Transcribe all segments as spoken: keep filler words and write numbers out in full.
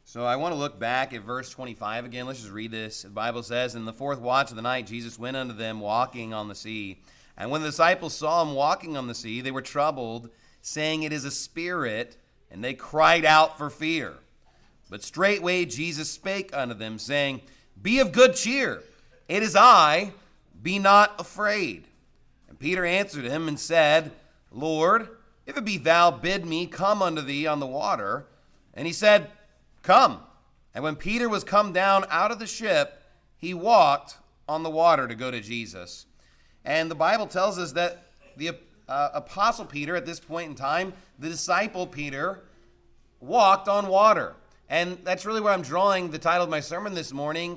So I want to look back at verse twenty-five again. Let's just read this. The Bible says, "In the fourth watch of the night, Jesus went unto them walking on the sea. And when the disciples saw him walking on the sea, they were troubled, saying, It is a spirit, and they cried out for fear. But straightway Jesus spake unto them, saying, Be of good cheer, it is I, be not afraid. And Peter answered him and said, Lord, if it be thou, bid me come unto thee on the water. And he said, Come. And when Peter was come down out of the ship, he walked on the water to go to Jesus." And the Bible tells us that the uh, apostle Peter, at this point in time, the disciple Peter, walked on water. And that's really where I'm drawing the title of my sermon this morning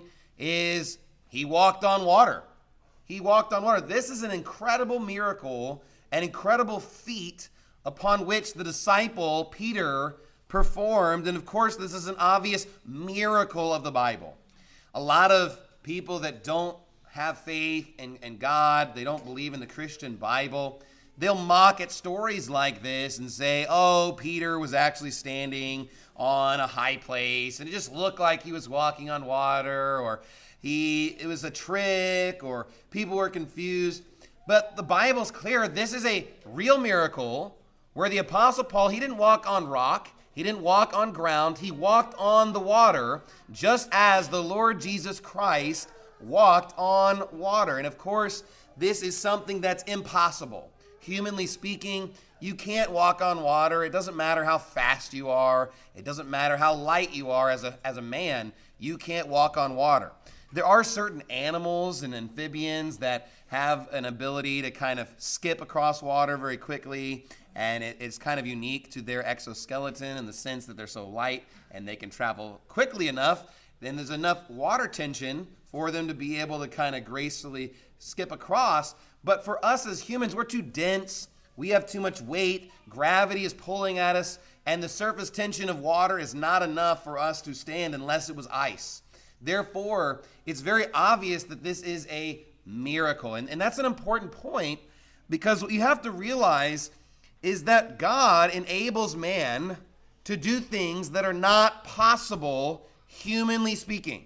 is he walked on water. He walked on water. This is an incredible miracle, an incredible feat upon which the disciple Peter performed. And of course, this is an obvious miracle of the Bible. A lot of people that don't have faith in, in God, they don't believe in the Christian Bible, they'll mock at stories like this and say, oh, Peter was actually standing on a high place and it just looked like he was walking on water, or he it was a trick, or people were confused. But the Bible's clear. This is a real miracle where the Apostle Paul, he didn't walk on rock. He didn't walk on ground. He walked on the water, just as the Lord Jesus Christ walked on water. And of course, this is something that's impossible. Humanly speaking, you can't walk on water. It doesn't matter how fast you are. It doesn't matter how light you are as a, as a man. You can't walk on water. There are certain animals and amphibians that have an ability to kind of skip across water very quickly, and it, it's kind of unique to their exoskeleton in the sense that they're so light and they can travel quickly enough. Then there's enough water tension for them to be able to kind of gracefully skip across. But for us as humans, we're too dense. We have too much weight. Gravity is pulling at us, and the surface tension of water is not enough for us to stand unless it was ice. Therefore, it's very obvious that this is a miracle. And, and that's an important point, because what you have to realize is that God enables man to do things that are not possible, humanly speaking.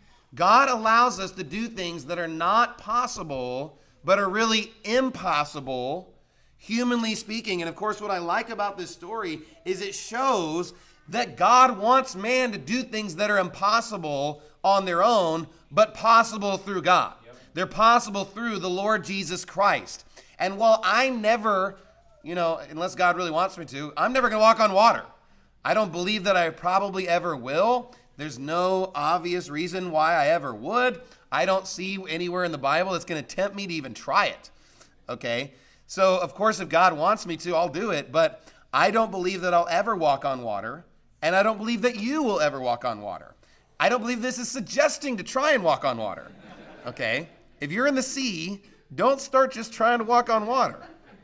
God allows us to do things that are not possible, but are really impossible, humanly speaking. And of course, what I like about this story is it shows that God wants man to do things that are impossible on their own, but possible through God. Yep. They're possible through the Lord Jesus Christ. And while I never, you know, unless God really wants me to, I'm never going to walk on water. I don't believe that I probably ever will. There's no obvious reason why I ever would. I don't see anywhere in the Bible that's going to tempt me to even try it. Okay? So, of course, if God wants me to, I'll do it. But I don't believe that I'll ever walk on water. And I don't believe that you will ever walk on water. I don't believe this is suggesting to try and walk on water. Okay? If you're in the sea, don't start just trying to walk on water.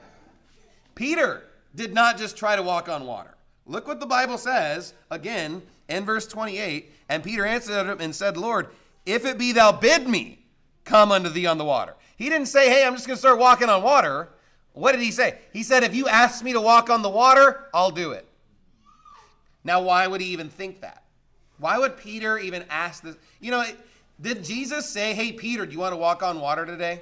Peter did not just try to walk on water. Look what the Bible says, again, in verse twenty-eight. And Peter answered him and said, Lord, if it be thou, bid me come unto thee on the water. He didn't say, hey, I'm just going to start walking on water. What did he say? He said, if you ask me to walk on the water, I'll do it. Now, why would he even think that? Why would Peter even ask this? You know, did Jesus say, hey, Peter, do you want to walk on water today?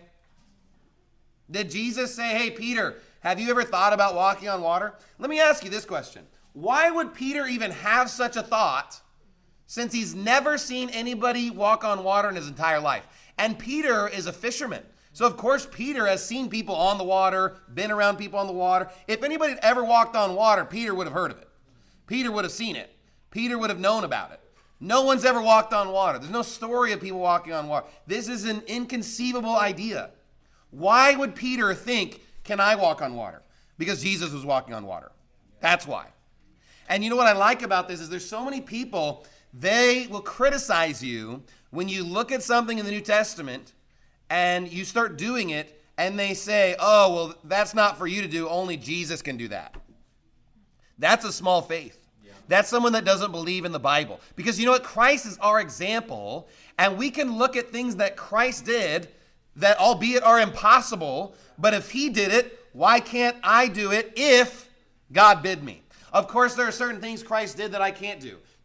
Did Jesus say, hey, Peter, have you ever thought about walking on water? Let me ask you this question. Why would Peter even have such a thought, since he's never seen anybody walk on water in his entire life? And Peter is a fisherman. So, of course, Peter has seen people on the water, been around people on the water. If anybody had ever walked on water, Peter would have heard of it. Peter would have seen it. Peter would have known about it. No one's ever walked on water. There's no story of people walking on water. This is an inconceivable idea. Why would Peter think, can I walk on water? Because Jesus was walking on water. That's why. And you know what I like about this is there's so many people, they will criticize you when you look at something in the New Testament and you start doing it and they say, oh, well, that's not for you to do. Only Jesus can do that. That's a small faith. Yeah. That's someone that doesn't believe in the Bible. Because you know what? Christ is our example, and we can look at things that Christ did that albeit are impossible, but if he did it, why can't I do it if God bid me? Of course, there are certain things Christ did that I can't do.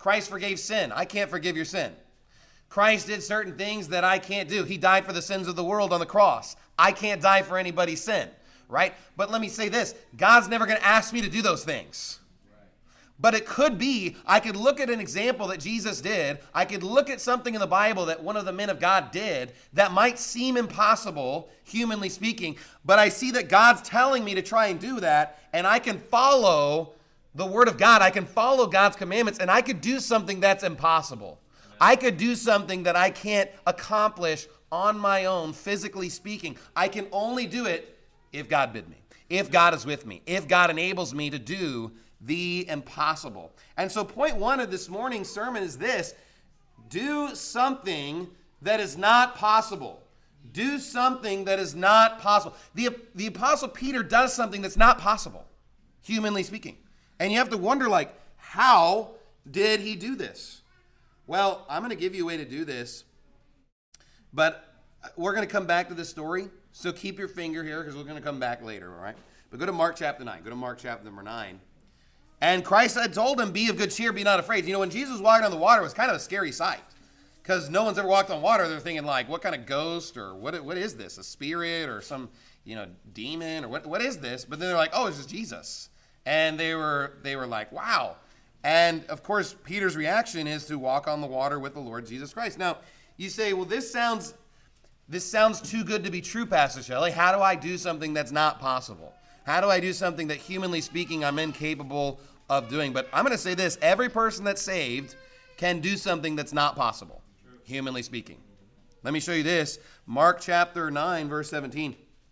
Christ forgave sin. I can't forgive your sin. Christ did certain things that I can't do. He died for the sins of the world on the cross. I can't die for anybody's sin, right? But let me say this. God's never going to ask me to do those things. But it could be, I could look at an example that Jesus did. I could look at something in the Bible that one of the men of God did that might seem impossible, humanly speaking, but I see that God's telling me to try and do that, and I can follow the word of God. I can follow God's commandments, and I could do something that's impossible. I could do something that I can't accomplish on my own, physically speaking. I can only do it if God bid me, if God is with me, if God enables me to do the impossible. And so point one of this morning's sermon is this: do something that is not possible. Do something that is not possible. The, the Apostle Peter does something that's not possible, humanly speaking. And you have to wonder, like, how did he do this? Well, I'm going to give you a way to do this, but we're going to come back to this story. So keep your finger here because we're going to come back later, all right? But go to Mark chapter nine. Go to Mark chapter number nine. And Christ had told him, be of good cheer, be not afraid. You know, when Jesus was walking on the water, it was kind of a scary sight because no one's ever walked on water. They're thinking like, what kind of ghost or what? What is this? A spirit or some, you know, demon or what? What is this? But then they're like, oh, it's just Jesus. And they were they were like, wow. And of course, Peter's reaction is to walk on the water with the Lord Jesus Christ. Now, you say, well, this sounds this sounds too good to be true, Pastor Shelley. How do I do something that's not possible? How do I do something that, humanly speaking, I'm incapable of doing? But I'm going to say this. Every person that's saved can do something that's not possible, humanly speaking. Let me show you this. Mark chapter nine, verse seventeen.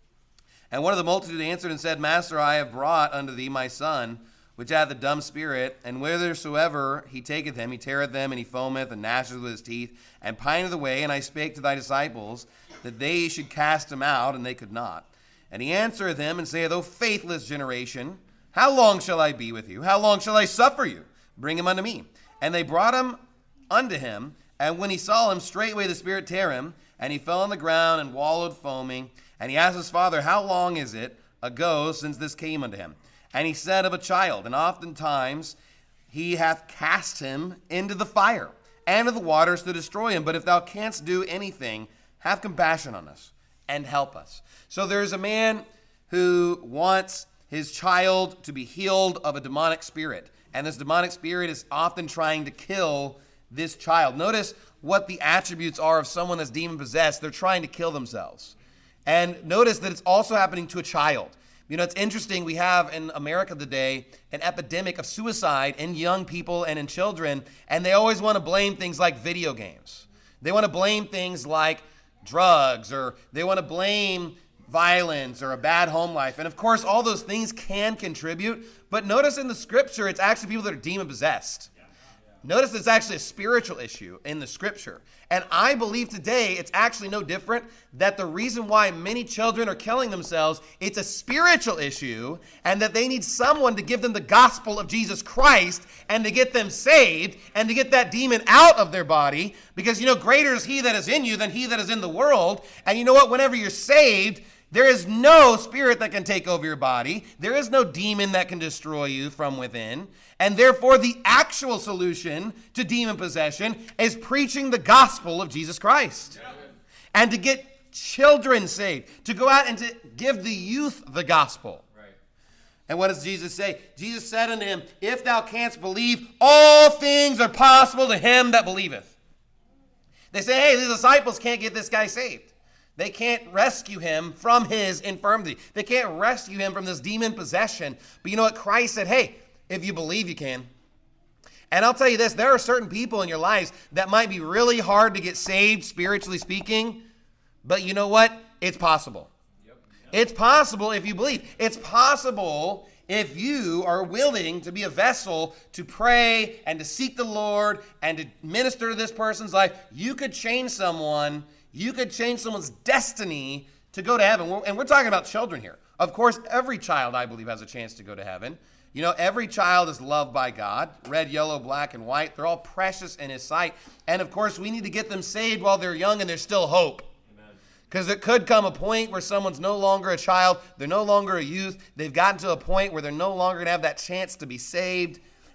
And one of the multitude answered and said, Master, I have brought unto thee my son, which hath a dumb spirit, and whithersoever he taketh him, he teareth them, and he foameth, and gnasheth with his teeth, and pineth away. And I spake to thy disciples, that they should cast him out, and they could not. And he answereth them, and saith, O faithless generation, how long shall I be with you? How long shall I suffer you? Bring him unto me. And they brought him unto him, and when he saw him, straightway the spirit tear him, and he fell on the ground, and wallowed foaming. And he asked his father, How long is it ago since this came unto him? And he said, Of a child, and oftentimes he hath cast him into the fire and of the waters to destroy him. But if thou canst do anything, have compassion on us and help us. So there's a man who wants his child to be healed of a demonic spirit. And this demonic spirit is often trying to kill this child. Notice what the attributes are of someone that's demon-possessed. They're trying to kill themselves. And notice that it's also happening to a child. You know, it's interesting. We have in America today an epidemic of suicide in young people and in children, and they always want to blame things like video games. They want to blame things like drugs, or they want to blame violence or a bad home life. And of course, all those things can contribute, but notice in the scripture, it's actually people that are demon-possessed. Notice it's actually a spiritual issue in the scripture. And I believe today it's actually no different, that the reason why many children are killing themselves, it's a spiritual issue, and that they need someone to give them the gospel of Jesus Christ and to get them saved and to get that demon out of their body. Because, you know, greater is he that is in you than he that is in the world. And you know what? Whenever you're saved, there is no spirit that can take over your body. There is no demon that can destroy you from within. And therefore, the actual solution to demon possession is preaching the gospel of Jesus Christ. Yeah. And to get children saved, to go out and to give the youth the gospel. Right. And what does Jesus say? Jesus said unto him, If thou canst believe, all things are possible to him that believeth. They say, hey, the disciples can't get this guy saved. They can't rescue him from his infirmity. They can't rescue him from this demon possession. But you know what? Christ said, hey, if you believe, you can. And I'll tell you this, there are certain people in your lives that might be really hard to get saved, spiritually speaking. But you know what? It's possible. Yep. Yep. It's possible if you believe. It's possible if you are willing to be a vessel to pray and to seek the Lord and to minister to this person's life. You could change someone. You could change someone's destiny to go to heaven. And we're talking about children here. Of course, every child, I believe, has a chance to go to heaven. You know, every child is loved by God. Red, yellow, black, and white. They're all precious in his sight. And of course, we need to get them saved while they're young and there's still hope. Because it could come a point where someone's no longer a child. They're no longer a youth. They've gotten to a point where they're no longer going to have that chance to be saved.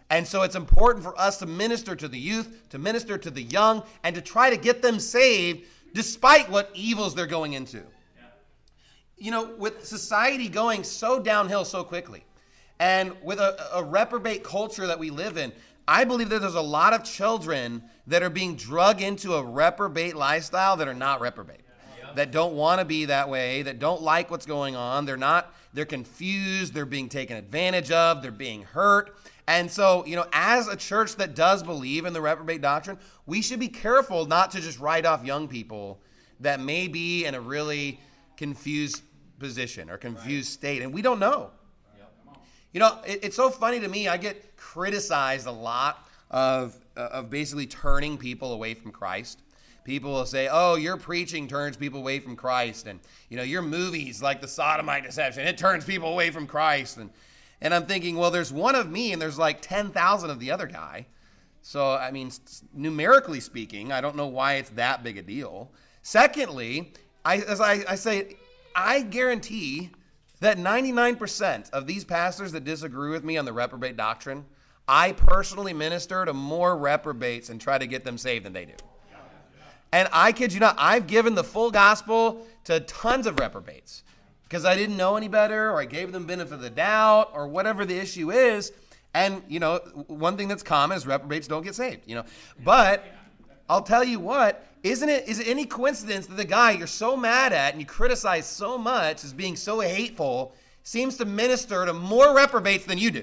And so it's important for us to minister to the youth, to minister to the young, and to try to get them saved despite what evils they're going into. Yeah. You know, with society going so downhill so quickly, and with a, a reprobate culture that we live in, I believe that there's a lot of children that are being drug into a reprobate lifestyle that are not reprobate, yeah. that don't want to be that way, that don't like what's going on. They're not, they're confused, they're being taken advantage of, they're being hurt. And so, you know, as a church that does believe in the reprobate doctrine, we should be careful not to just write off young people that may be in a really confused position or confused state. And we don't know. You know, it, it's so funny to me. I get criticized a lot of, uh, of basically turning people away from Christ. People will say, oh, your preaching turns people away from Christ. And, you know, your movies like the Sodomite Deception, it turns people away from Christ. And And I'm thinking, well, there's one of me and there's like ten thousand of the other guy. So, I mean, numerically speaking, I don't know why it's that big a deal. Secondly, I, as I, I say, I guarantee that ninety-nine percent of these pastors that disagree with me on the reprobate doctrine, I personally minister to more reprobates and try to get them saved than they do. And I kid you not, I've given the full gospel to tons of reprobates. Because I didn't know any better, or I gave them benefit of the doubt, or whatever the issue is. And, you know, one thing that's common is reprobates don't get saved, you know. But I'll tell you what, isn't it, is it any coincidence that the guy you're so mad at and you criticize so much as being so hateful seems to minister to more reprobates than you do?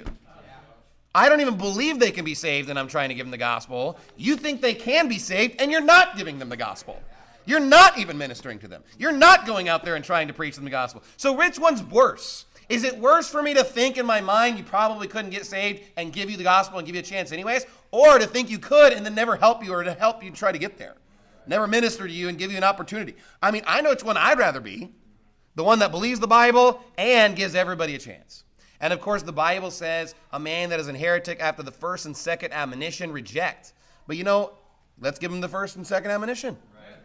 I don't even believe they can be saved, and I'm trying to give them the gospel. You think they can be saved, and you're not giving them the gospel. You're not even ministering to them. You're not going out there and trying to preach them the gospel. So which one's worse? Is it worse for me to think in my mind you probably couldn't get saved and give you the gospel and give you a chance anyways? Or to think you could and then never help you, or to help you try to get there? Never minister to you and give you an opportunity. I mean, I know which one I'd rather be. The one that believes the Bible and gives everybody a chance. And of course, the Bible says a man that is an heretic after the first and second admonition reject. But you know, let's give him the first and second admonition.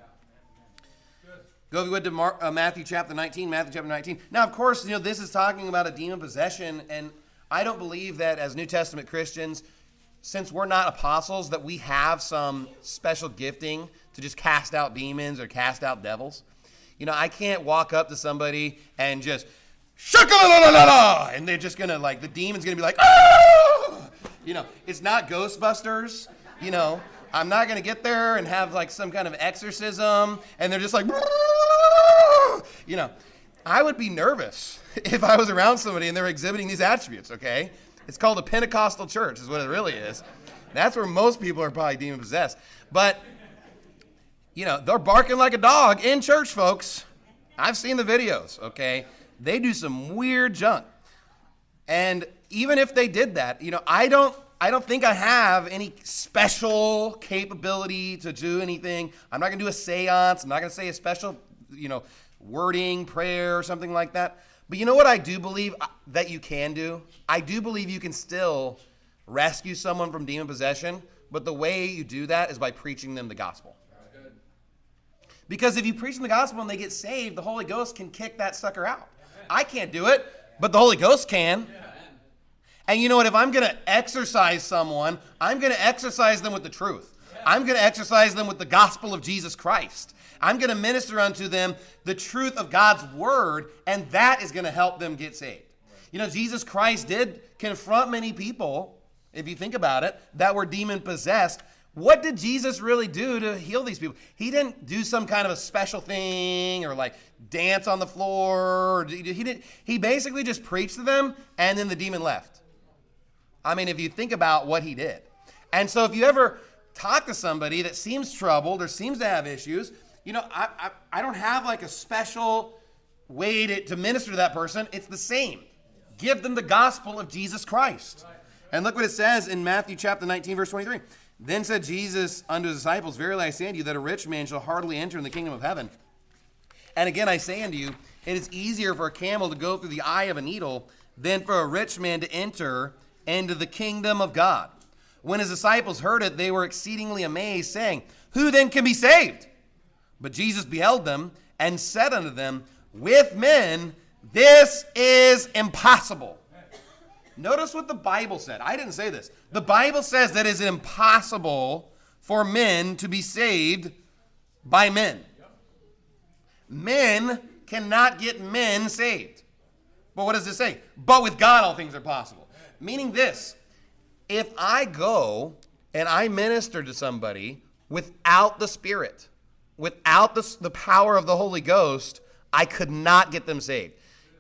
Go if you would to Mark, uh, Matthew chapter nineteen, Matthew chapter nineteen. Now, of course, you know, this is talking about a demon possession, and I don't believe that as New Testament Christians, since we're not apostles, that we have some special gifting to just cast out demons or cast out devils. You know, I can't walk up to somebody and just, shaka-la-la-la-la, and they're just going to, like, the demon's going to be like, ah! You know, it's not Ghostbusters, you know. I'm not going to get there and have, like, some kind of exorcism, and they're just like, you know, I would be nervous if I was around somebody and they're exhibiting these attributes, okay? It's called a Pentecostal church is what it really is. That's where most people are probably demon-possessed. But, you know, they're barking like a dog in church, folks. I've seen the videos, okay? They do some weird junk. And even if they did that, you know, I don't, I don't think I have any special capability to do anything. I'm not going to do a seance. I'm not going to say a special, you know, wording, prayer, or something like that. But you know what I do believe that you can do? I do believe you can still rescue someone from demon possession, but the way you do that is by preaching them the gospel. Because if you preach them the gospel and they get saved, the Holy Ghost can kick that sucker out. I can't do it, but the Holy Ghost can. And you know what? If I'm going to exercise someone, I'm going to exercise them with the truth. I'm going to exercise them with the gospel of Jesus Christ. I'm going to minister unto them the truth of God's word, and that is going to help them get saved. You know, Jesus Christ did confront many people, if you think about it, that were demon-possessed. What did Jesus really do to heal these people? He didn't do some kind of a special thing or like dance on the floor. He didn't. He basically just preached to them, and then the demon left. I mean, if you think about what he did. And so if you ever talk to somebody that seems troubled or seems to have issues, you know, I, I, I don't have like a special way to, to minister to that person. It's the same. Give them the gospel of Jesus Christ. And look what it says in Matthew chapter nineteen, verse twenty-three. Then said Jesus unto his disciples, verily I say unto you that a rich man shall hardly enter in the kingdom of heaven. And again I say unto you, it is easier for a camel to go through the eye of a needle than for a rich man to enter into the kingdom of God. When his disciples heard it, they were exceedingly amazed, saying, who then can be saved? But Jesus beheld them and said unto them, with men this is impossible. Notice what the Bible said. I didn't say this. The Bible says that it is impossible for men to be saved by men. Men cannot get men saved. But what does it say? But with God all things are possible. Meaning this, if I go and I minister to somebody without the Spirit, without the, the power of the Holy Ghost, I could not get them saved.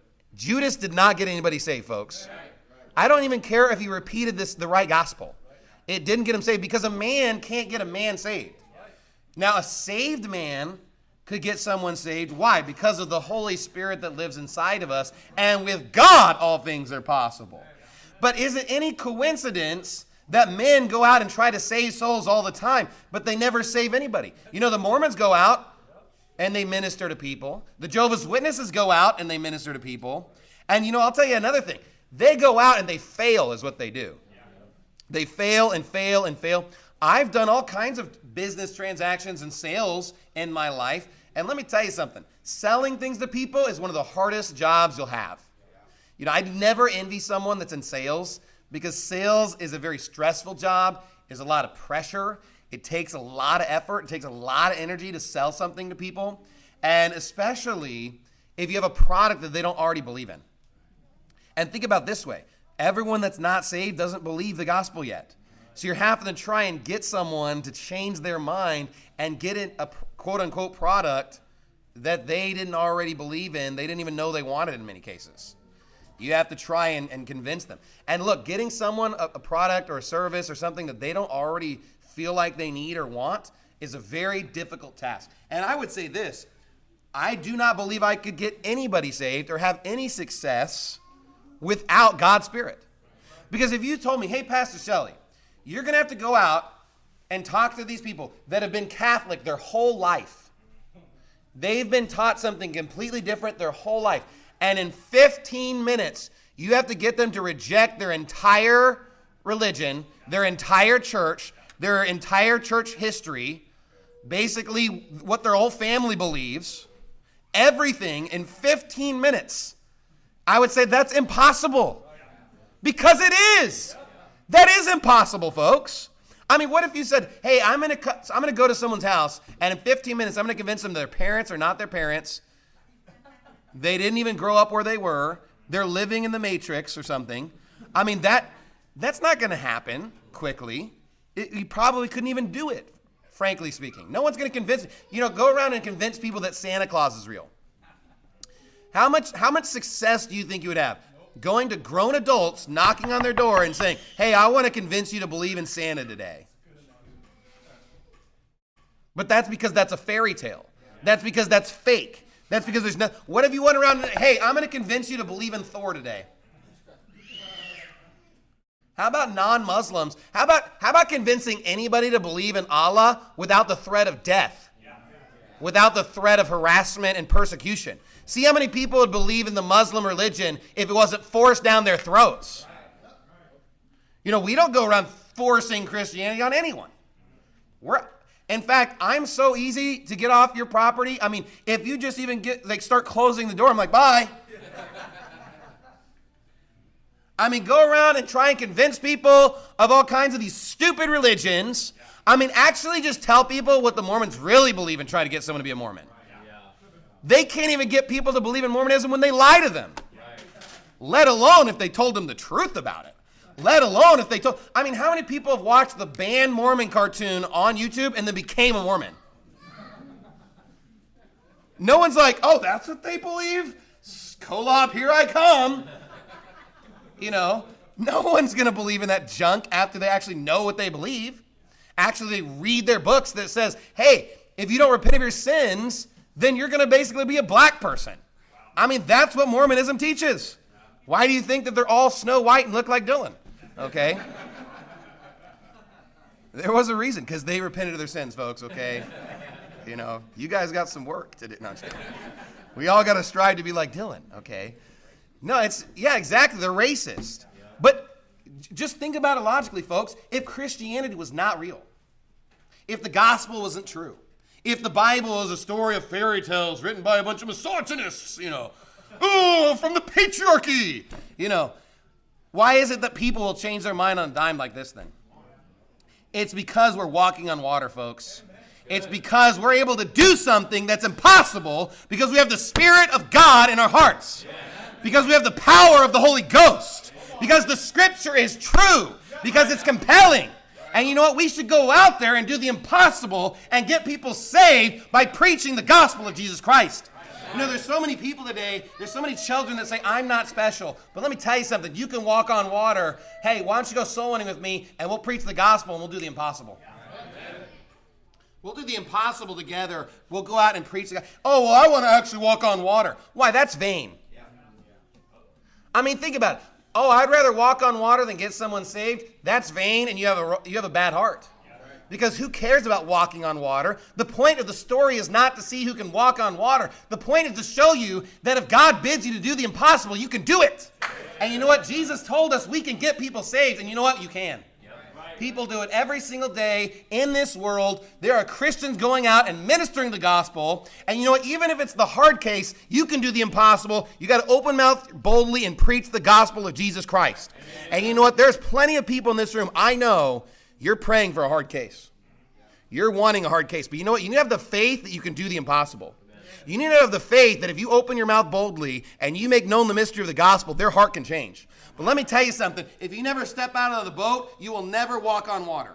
Judas did not get anybody saved, folks. I don't even care if he repeated this the right gospel. It didn't get him saved because a man can't get a man saved. Now, a saved man could get someone saved. Why? Because of the Holy Spirit that lives inside of us. And with God, all things are possible. But is it any coincidence that men go out and try to save souls all the time, but they never save anybody? You know, the Mormons go out and they minister to people. The Jehovah's Witnesses go out and they minister to people. And, you know, I'll tell you another thing. They go out and they fail is what they do. They fail and fail and fail. I've done all kinds of business transactions and sales in my life. And let me tell you something. Selling things to people is one of the hardest jobs you'll have. You know, I'd never envy someone that's in sales because sales is a very stressful job. There's a lot of pressure. It takes a lot of effort. It takes a lot of energy to sell something to people. And especially if you have a product that they don't already believe in. And think about it this way. Everyone that's not saved doesn't believe the gospel yet. So you're having to try and get someone to change their mind and get in a quote-unquote product that they didn't already believe in. They didn't even know they wanted in many cases. You have to try and, and convince them. And look, getting someone a, a product or a service or something that they don't already feel like they need or want is a very difficult task. And I would say this. I do not believe I could get anybody saved or have any success without God's Spirit. Because if you told me, hey, Pastor Shelley, you're going to have to go out and talk to these people that have been Catholic their whole life. They've been taught something completely different their whole life. And in fifteen minutes, you have to get them to reject their entire religion, their entire church, their entire church history, basically what their whole family believes, everything in fifteen minutes. I would say that's impossible. Because it is. That is impossible, folks. I mean, what if you said, hey, I'm going to I'm going to go to someone's house, and in fifteen minutes, I'm going to convince them their parents are not their parents. They didn't even grow up where they were. They're living in the Matrix or something. I mean, that that's not going to happen quickly. It, you probably couldn't even do it, frankly speaking. No one's going to convince, you know, go around and convince people that Santa Claus is real. How much how much success do you think you would have? Going to grown adults, knocking on their door and saying, hey, I want to convince you to believe in Santa today. But that's because that's a fairy tale. That's because that's fake. That's because there's no, what if you went around and, hey, I'm going to convince you to believe in Thor today? How about non-Muslims? How about, how about convincing anybody to believe in Allah without the threat of death? Without the threat of harassment and persecution? See how many people would believe in the Muslim religion if it wasn't forced down their throats. You know, we don't go around forcing Christianity on anyone. We're, in fact, I'm so easy to get off your property. I mean, if you just even get, like, start closing the door, I'm like, bye. I mean, go around and try and convince people of all kinds of these stupid religions. I mean, actually just tell people what the Mormons really believe and try to get someone to be a Mormon. They can't even get people to believe in Mormonism when they lie to them. Let alone if they told them the truth about it. Let alone if they told... I mean, how many people have watched the banned Mormon cartoon on YouTube and then became a Mormon? No one's like, oh, that's what they believe? Kolob, here I come. You know, no one's going to believe in that junk after they actually know what they believe. Actually, they read their books that says, hey, if you don't repent of your sins, then you're going to basically be a black person. I mean, that's what Mormonism teaches. Why do you think that they're all Snow White and look like Dylan? Okay? There was a reason, because they repented of their sins, folks, okay? You know, you guys got some work to do. No, I'm just kidding. We all got to strive to be like Dylan, okay? No, it's, yeah, exactly. They're racist. But just think about it logically, folks. If Christianity was not real, if the gospel wasn't true, if the Bible is a story of fairy tales written by a bunch of misogynists, you know, oh, from the patriarchy, you know, Why is it that people will change their mind on a dime like this then? It's because we're walking on water, folks. It's because we're able to do something that's impossible because we have the Spirit of God in our hearts. Because we have the power of the Holy Ghost. Because the Scripture is true. Because it's compelling. And you know what? We should go out there and do the impossible and get people saved by preaching the gospel of Jesus Christ. You know, there's so many people today, there's so many children that say, I'm not special. But let me tell you something. You can walk on water. Hey, why don't you go soul winning with me, and we'll preach the gospel, and we'll do the impossible. We'll do the impossible together. We'll go out and preach the gospel. Oh, well, I want to actually walk on water. Why? That's vain. I mean, think about it. Oh, I'd rather walk on water than get someone saved. That's vain, and you have a, you have a bad heart. Because who cares about walking on water? The point of the story is not to see who can walk on water. The point is to show you that if God bids you to do the impossible, you can do it. And you know what? Jesus told us we can get people saved, and you know what? You can. People do it every single day in this world. There are Christians going out and ministering the gospel. And you know what? Even if it's the hard case, you can do the impossible. You got to open mouth boldly and preach the gospel of Jesus Christ. And you know what? There's plenty of people in this room. I know you're praying for a hard case. You're wanting a hard case. But you know what? You need to have the faith that you can do the impossible. You need to have the faith that if you open your mouth boldly and you make known the mystery of the gospel, their heart can change. But let me tell you something. If you never step out of the boat, you will never walk on water.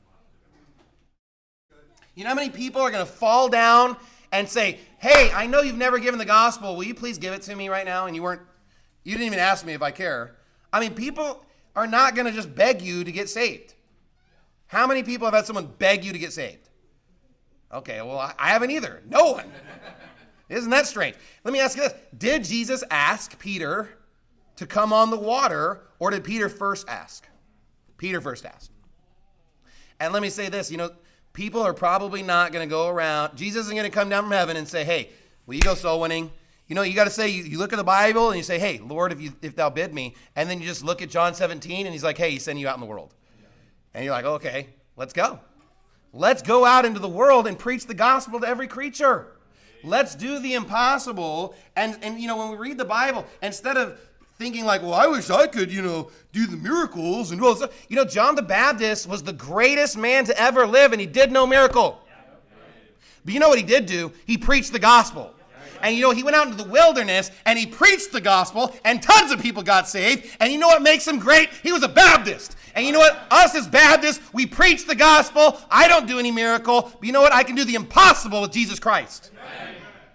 You know how many people are going to fall down and say, hey, I know you've never given the gospel. Will you please give it to me right now? And you weren't, you didn't even ask me if I care. I mean, people are not going to just beg you to get saved. How many people have had someone beg you to get saved? Okay, well, I haven't either. No one. Isn't that strange? Let me ask you this. Did Jesus ask Peter to come on the water, or did Peter first ask? Peter first asked. And let me say this. You know, people are probably not going to go around. Jesus isn't going to come down from heaven and say, hey, will you go soul winning? You know, you got to say, you, you look at the Bible and you say, hey, Lord, if you if thou bid me. And then you just look at John seventeen and he's like, hey, he's sending you out in the world. And you're like, okay, let's go. Let's go out into the world and preach the gospel to every creature. Let's do the impossible. And, and you know, when we read the Bible, instead of thinking like, well, I wish I could, you know, do the miracles and all this stuff. You know, John the Baptist was the greatest man to ever live, and he did no miracle. But you know what he did do? He preached the gospel. And you know, he went out into the wilderness and he preached the gospel and tons of people got saved. And you know what makes him great? He was a Baptist. And you know what? Us as Baptists, we preach the gospel. I don't do any miracle. But you know what? I can do the impossible with Jesus Christ. Amen.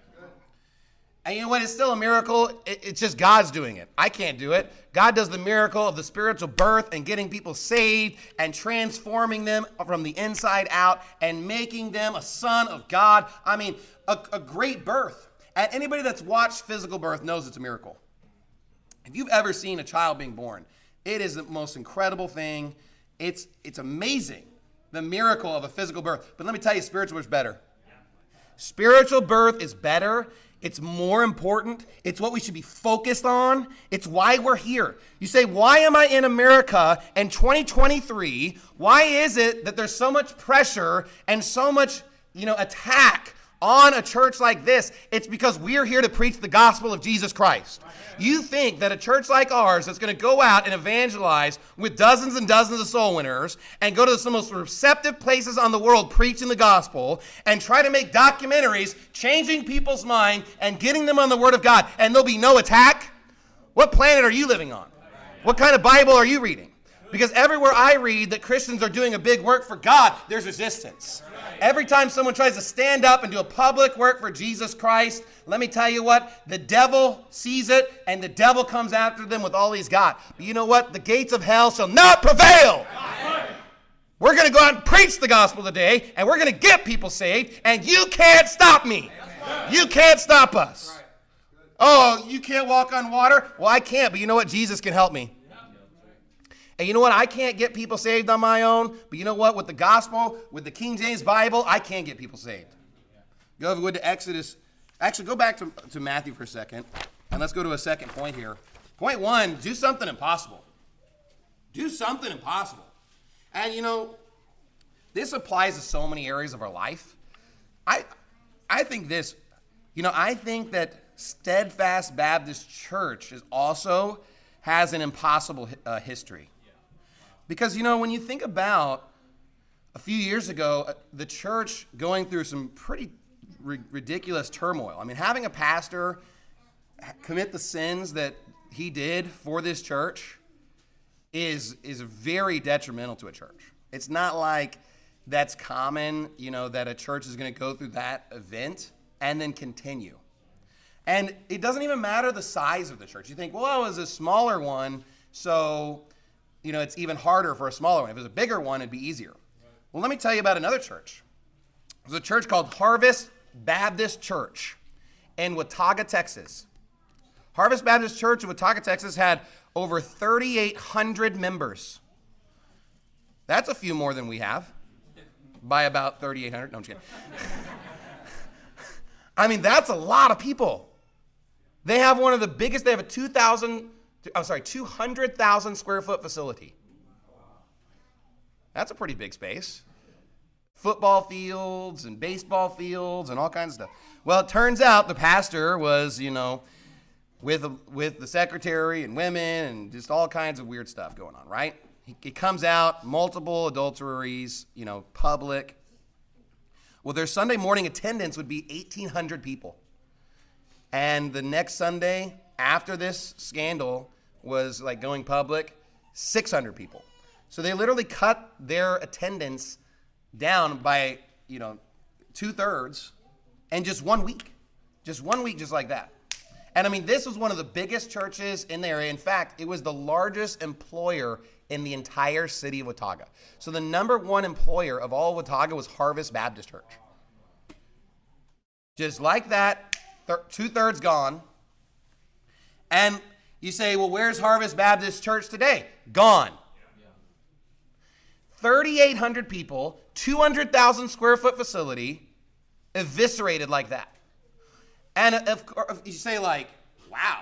And you know what? It's still a miracle. It's just God's doing it. I can't do it. God does the miracle of the spiritual birth and getting people saved and transforming them from the inside out and making them a son of God. I mean, a, a great birth. And anybody that's watched physical birth knows it's a miracle. If you've ever seen a child being born, it is the most incredible thing. It's it's amazing, the miracle of a physical birth. But let me tell you, spiritual birth is better. Spiritual birth is better. It's more important. It's what we should be focused on. It's why we're here. You say, why am I in America in twenty twenty-three? Why is it that there's so much pressure and so much, you know, attack on a church like this? It's because we're here to preach the gospel of Jesus Christ. You think that a church like ours that's going to go out and evangelize with dozens and dozens of soul winners and go to some of the most receptive places on the world preaching the gospel and try to make documentaries changing people's mind and getting them on the word of God, and there'll be no attack? What planet are you living on? What kind of Bible are you reading? Because everywhere I read that Christians are doing a big work for God, there's resistance. Every time someone tries to stand up and do a public work for Jesus Christ, let me tell you what, the devil sees it and the devil comes after them with all he's got. But you know what? The gates of hell shall not prevail. We're going to go out and preach the gospel today, and we're going to get people saved, and you can't stop me. You can't stop us. Oh, you can't walk on water? Well, I can't, but you know what? Jesus can help me. And you know what? I can't get people saved on my own. But you know what? With the gospel, with the King James Bible, I can get people saved. Go if we would to Exodus. Actually, go back to, to Matthew for a second. And let's go to a second point here. Point one, do something impossible. Do something impossible. And you know, this applies to so many areas of our life. I, I think this, you know, I think that Steadfast Baptist Church is also has an impossible uh, history. Because, you know, when you think about a few years ago, uh, the church going through some pretty ri- ridiculous turmoil. I mean, having a pastor commit the sins that he did for this church is is very detrimental to a church. It's not like that's common, you know, that a church is going to go through that event and then continue. And it doesn't even matter the size of the church. You think, well, it was a smaller one, so, you know, it's even harder for a smaller one. If it was a bigger one, it'd be easier. Well, let me tell you about another church. There's a church called Harvest Baptist Church in Watauga, Texas. Harvest Baptist Church in Watauga, Texas had over thirty-eight hundred members. That's a few more than we have by about thirty-eight hundred. No, I'm just kidding. I mean, that's a lot of people. They have one of the biggest, they have a two thousand, I'm sorry, two hundred thousand square foot facility. That's a pretty big space. Football fields and baseball fields and all kinds of stuff. Well, it turns out the pastor was, you know, with with the secretary and women and just all kinds of weird stuff going on, right? He, he comes out, multiple adulteries, you know, public. Well, their Sunday morning attendance would be eighteen hundred people. And the next Sunday after this scandal was like going public, six hundred people. So they literally cut their attendance down by, you know, two thirds in just one week. Just one week, just like that. And I mean, this was one of the biggest churches in the area. In fact, it was the largest employer in the entire city of Watauga. So the number one employer of all Watauga was Harvest Baptist Church. Just like that, th- two-thirds gone. And you say, well, where's Harvest Baptist Church today? Gone. thirty-eight hundred people, two hundred thousand square foot facility, eviscerated like that. And if, if you say like, wow,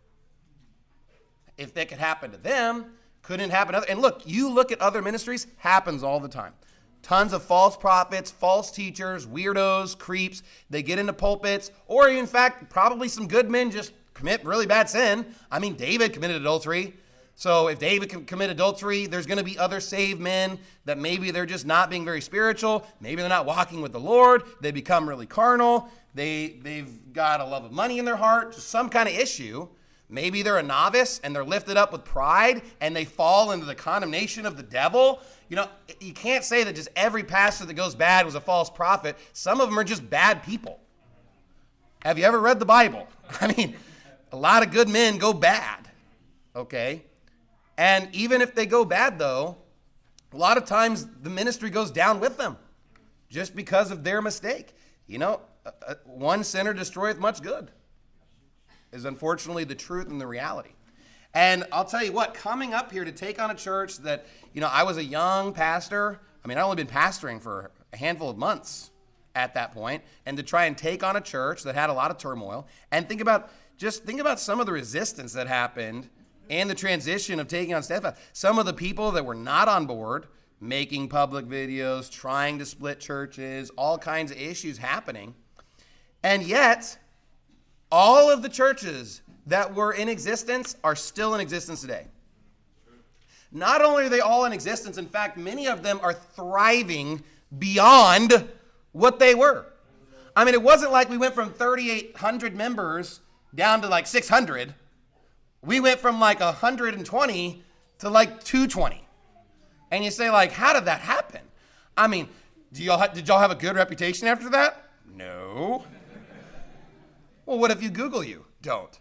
if that could happen to them, couldn't it happen to others? And look, you look at other ministries, happens all the time. Tons of false prophets, false teachers, weirdos, creeps. They get into pulpits, or in fact, probably some good men just commit really bad sin. I mean, David committed adultery. So if David can commit adultery, there's going to be other saved men that maybe they're just not being very spiritual. Maybe they're not walking with the Lord. They become really carnal. They, they've got a love of money in their heart, just some kind of issue. Maybe they're a novice and they're lifted up with pride and they fall into the condemnation of the devil. You know, you can't say that just every pastor that goes bad was a false prophet. Some of them are just bad people. Have you ever read the Bible? I mean, a lot of good men go bad, okay? And even if they go bad, though, a lot of times the ministry goes down with them just because of their mistake. You know, uh, one sinner destroyeth much good is unfortunately the truth and the reality. And I'll tell you what, coming up here to take on a church that, you know, I was a young pastor. I mean, I'd only been pastoring for a handful of months at that point, and to try and take on a church that had a lot of turmoil, and think about, just think about some of the resistance that happened and the transition of taking on Steadfast. Some of the people that were not on board, making public videos, trying to split churches, all kinds of issues happening. And yet, all of the churches that were in existence are still in existence today. Not only are they all in existence, in fact, many of them are thriving beyond what they were. I mean, it wasn't like we went from thirty-eight hundred members down to like six hundred. We went from like one hundred twenty to like two hundred twenty. And you say like, how did that happen? I mean, do y'all ha- did y'all have a good reputation after that? No. Well, what if you Google you? Don't.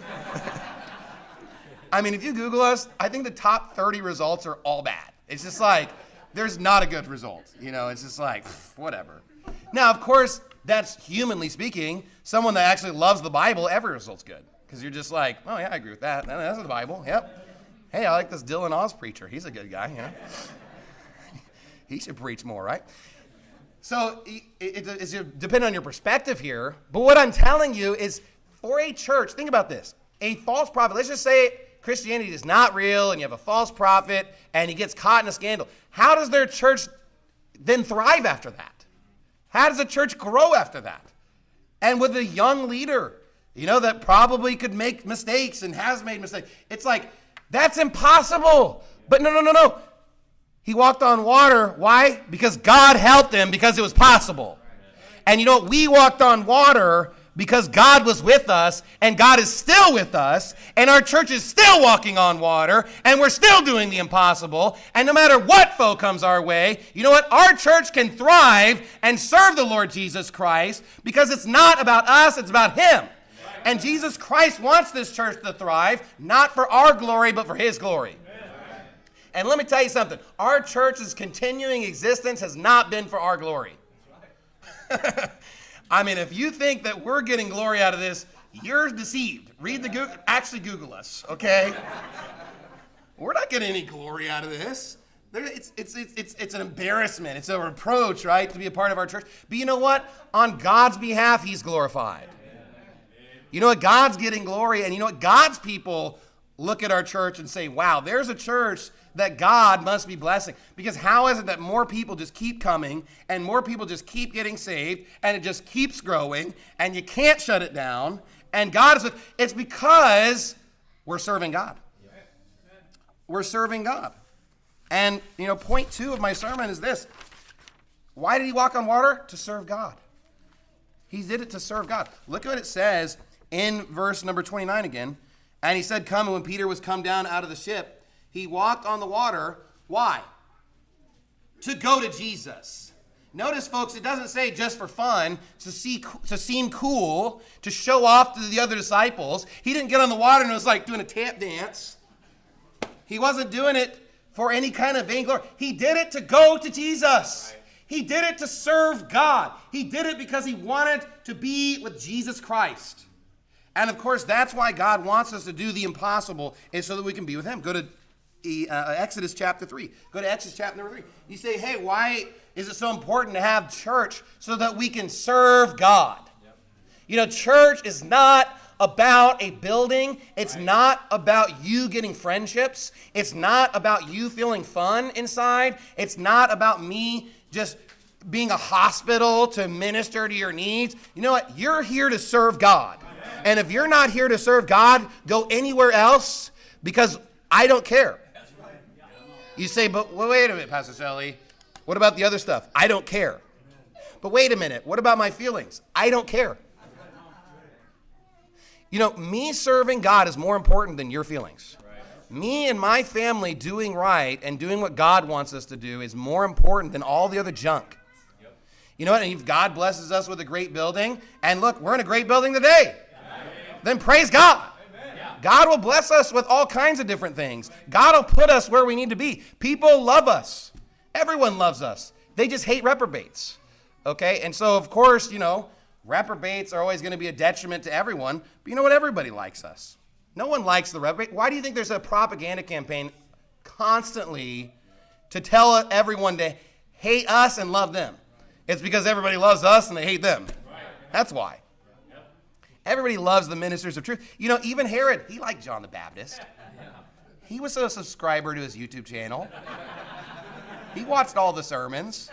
I mean, if you Google us, I think the top thirty results are all bad. It's just like, there's not a good result. You know, it's just like, whatever. Now, of course, that's humanly speaking. Someone that actually loves the Bible, every result's good. Because you're just like, oh, yeah, I agree with that. That's the Bible. Yep. Hey, I like this Dylan Oz preacher. He's a good guy, you know. He should preach more, right? So it, it, it's depending on your perspective here. But what I'm telling you is, for a church, think about this. A false prophet, let's just say Christianity is not real and you have a false prophet and he gets caught in a scandal. How does their church then thrive after that? How does a church grow after that? And with a young leader, you know, that probably could make mistakes and has made mistakes. It's like, That's impossible. But no, no, no, no. He walked on water. Why? Because God helped him, because it was possible. And you know what? We walked on water because God was with us, and God is still with us, and our church is still walking on water, and we're still doing the impossible. And no matter what foe comes our way, you know what? Our church can thrive and serve the Lord Jesus Christ because it's not about us, it's about him. And Jesus Christ wants this church to thrive, not for our glory, but for his glory. And let me tell you something. Our church's continuing existence has not been for our glory. I mean, if you think that we're getting glory out of this, you're deceived. Read the Google, actually Google us, okay? We're not getting any glory out of this. It's, it's, it's, it's, it's an embarrassment. It's a reproach, right, to be a part of our church. But you know what? On God's behalf, he's glorified. You know what? God's getting glory, and you know what? God's people look at our church and say, wow, there's a church that God must be blessing. Because how is it that more people just keep coming and more people just keep getting saved and it just keeps growing and you can't shut it down? And God is with, it's because we're serving God. We're serving God. And, you know, point two of my sermon is this. Why did he walk on water? To serve God. He did it to serve God. Look at what it says in verse number twenty-nine again. And he said, come, and when Peter was come down out of the ship, he walked on the water. Why? To go to Jesus. Notice, folks, it doesn't say just for fun, to see, to seem cool, to show off to the other disciples. He didn't get on the water and was like doing a tap dance. He wasn't doing it for any kind of vainglory. He did it to go to Jesus. He did it to serve God. He did it because he wanted to be with Jesus Christ. And of course, that's why God wants us to do the impossible, is so that we can be with him. Go to uh, Exodus chapter three. Go to Exodus chapter number three. You say, hey, why is it so important to have church? So that we can serve God. Yep. You know, church is not about a building. It's right. Not about you getting friendships. It's not about you feeling fun inside. It's not about me just being a hospital to minister to your needs. You know what? You're here to serve God. Amen. And if you're not here to serve God, go anywhere else, because I don't care. Right. You say, but wait a minute, Pastor Shelley. What about the other stuff? I don't care. But wait a minute. What about my feelings? I don't care. You know, me serving God is more important than your feelings. Me and my family doing right and doing what God wants us to do is more important than all the other junk. Yep. You know what? And if God blesses us with a great building, and look, we're in a great building today, Amen. Then praise God. Amen. God will bless us with all kinds of different things. God will put us where we need to be. People love us. Everyone loves us. They just hate reprobates. Okay? And so, of course, you know, reprobates are always going to be a detriment to everyone. But you know what? Everybody likes us. No one likes the reprobate. Why do you think there's a propaganda campaign constantly to tell everyone to hate us and love them? It's because everybody loves us and they hate them. That's why. Everybody loves the ministers of truth. You know, even Herod, he liked John the Baptist. He was a subscriber to his YouTube channel. He watched all the sermons.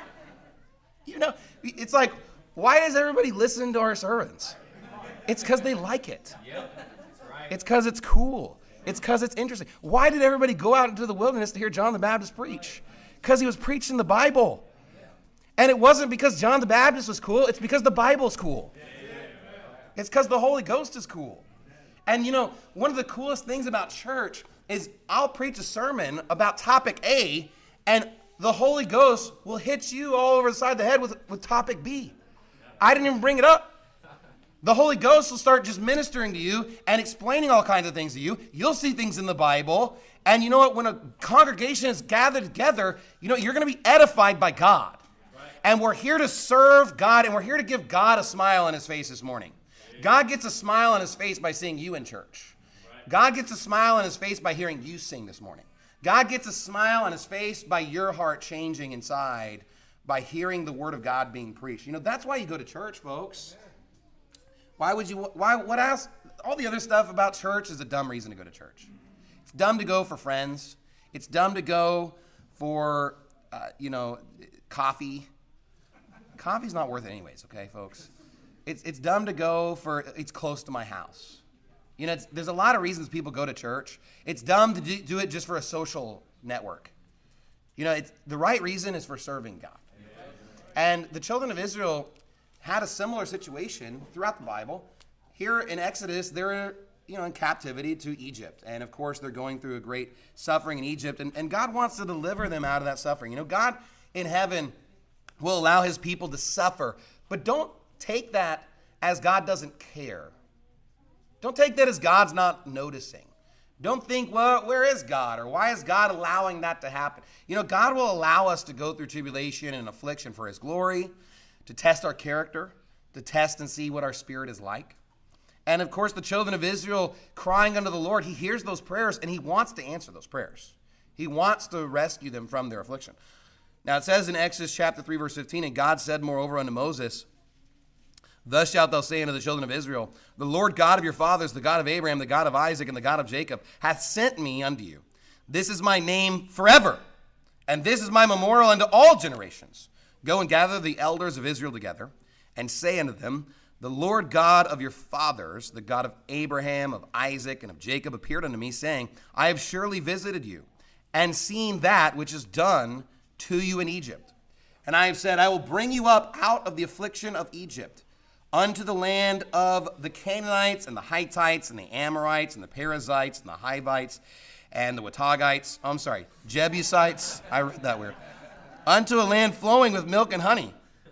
You know, it's like, why does everybody listen to our sermons? It's because they like it. It's because it's cool. It's because it's interesting. Why did everybody go out into the wilderness to hear John the Baptist preach? Because he was preaching the Bible. And it wasn't because John the Baptist was cool. It's because the Bible's cool. It's because the Holy Ghost is cool. And you know, one of the coolest things about church is I'll preach a sermon about topic A, and the Holy Ghost will hit you all over the side of the head with, with topic B. I didn't even bring it up. The Holy Ghost will start just ministering to you and explaining all kinds of things to you. You'll see things in the Bible. And you know what? When a congregation is gathered together, you know, you're going to be edified by God. Right. And we're here to serve God, and we're here to give God a smile on his face this morning. Amen. God gets a smile on his face by seeing you in church. Right. God gets a smile on his face by hearing you sing this morning. God gets a smile on his face by your heart changing inside, by hearing the word of God being preached. You know, that's why you go to church, folks. Why would you, why, what else? All the other stuff about church is a dumb reason to go to church. It's dumb to go for friends. It's dumb to go for, uh, you know, coffee. Coffee's not worth it anyways, okay, folks? It's it's dumb to go for, it's close to my house. You know, it's, there's a lot of reasons people go to church. It's dumb to do, do it just for a social network. You know, it's, the right reason is for serving God. And the children of Israel had a similar situation throughout the Bible. Here in Exodus, they're you know in captivity to Egypt. And of course, they're going through a great suffering in Egypt. And, and God wants to deliver them out of that suffering. You know, God in heaven will allow his people to suffer. But don't take that as God doesn't care. Don't take that as God's not noticing. Don't think, well, where is God? Or why is God allowing that to happen? You know, God will allow us to go through tribulation and affliction for his glory, to test our character, to test and see what our spirit is like. And of course, the children of Israel crying unto the Lord, he hears those prayers and he wants to answer those prayers. He wants to rescue them from their affliction. Now it says in Exodus chapter three, verse fifteen, and God said moreover unto Moses, thus shalt thou say unto the children of Israel, the Lord God of your fathers, the God of Abraham, the God of Isaac, and the God of Jacob, hath sent me unto you. This is my name forever, and this is my memorial unto all generations. Go and gather the elders of Israel together, and say unto them, the Lord God of your fathers, the God of Abraham, of Isaac, and of Jacob, appeared unto me, saying, I have surely visited you, and seen that which is done to you in Egypt. And I have said, I will bring you up out of the affliction of Egypt, unto the land of the Canaanites, and the Hittites, and the Amorites, and the Perizzites, and the Hivites, and the Wattagites. Oh, I'm sorry, Jebusites. I read that weird. Unto a land flowing with milk and honey.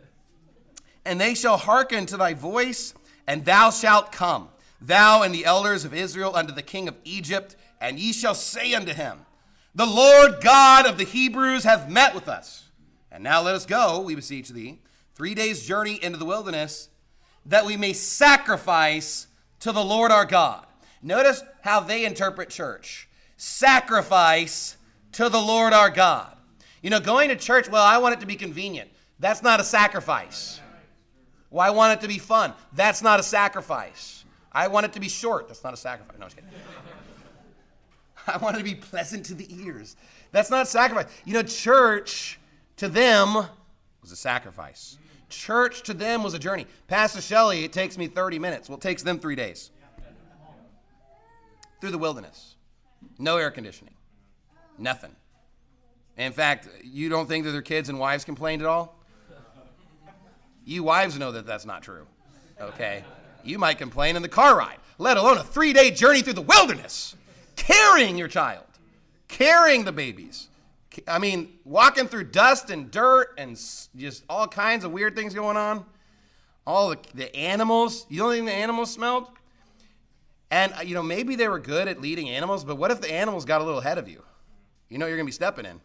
And they shall hearken to thy voice, and thou shalt come, thou and the elders of Israel, unto the king of Egypt, and ye shall say unto him, the Lord God of the Hebrews hath met with us. And now let us go, we beseech thee, three days' journey into the wilderness, that we may sacrifice to the Lord our God. Notice how they interpret church. Sacrifice to the Lord our God. You know, going to church, well, I want it to be convenient. That's not a sacrifice. Well, I want it to be fun. That's not a sacrifice. I want it to be short. That's not a sacrifice. No, I'm just kidding. I want it to be pleasant to the ears. That's not a sacrifice. You know, church to them was a sacrifice. Church to them was a journey. Pastor Shelley, it takes me thirty minutes. Well, it takes them three days. Through the wilderness. No air conditioning. Nothing. In fact, you don't think that their kids and wives complained at all? You wives know that that's not true, okay? You might complain in the car ride, let alone a three-day journey through the wilderness, carrying your child, carrying the babies. I mean, walking through dust and dirt and just all kinds of weird things going on. All the, the animals, you don't think the animals smelled? And, you know, maybe they were good at leading animals, but what if the animals got a little ahead of you? You know you're going to be stepping in.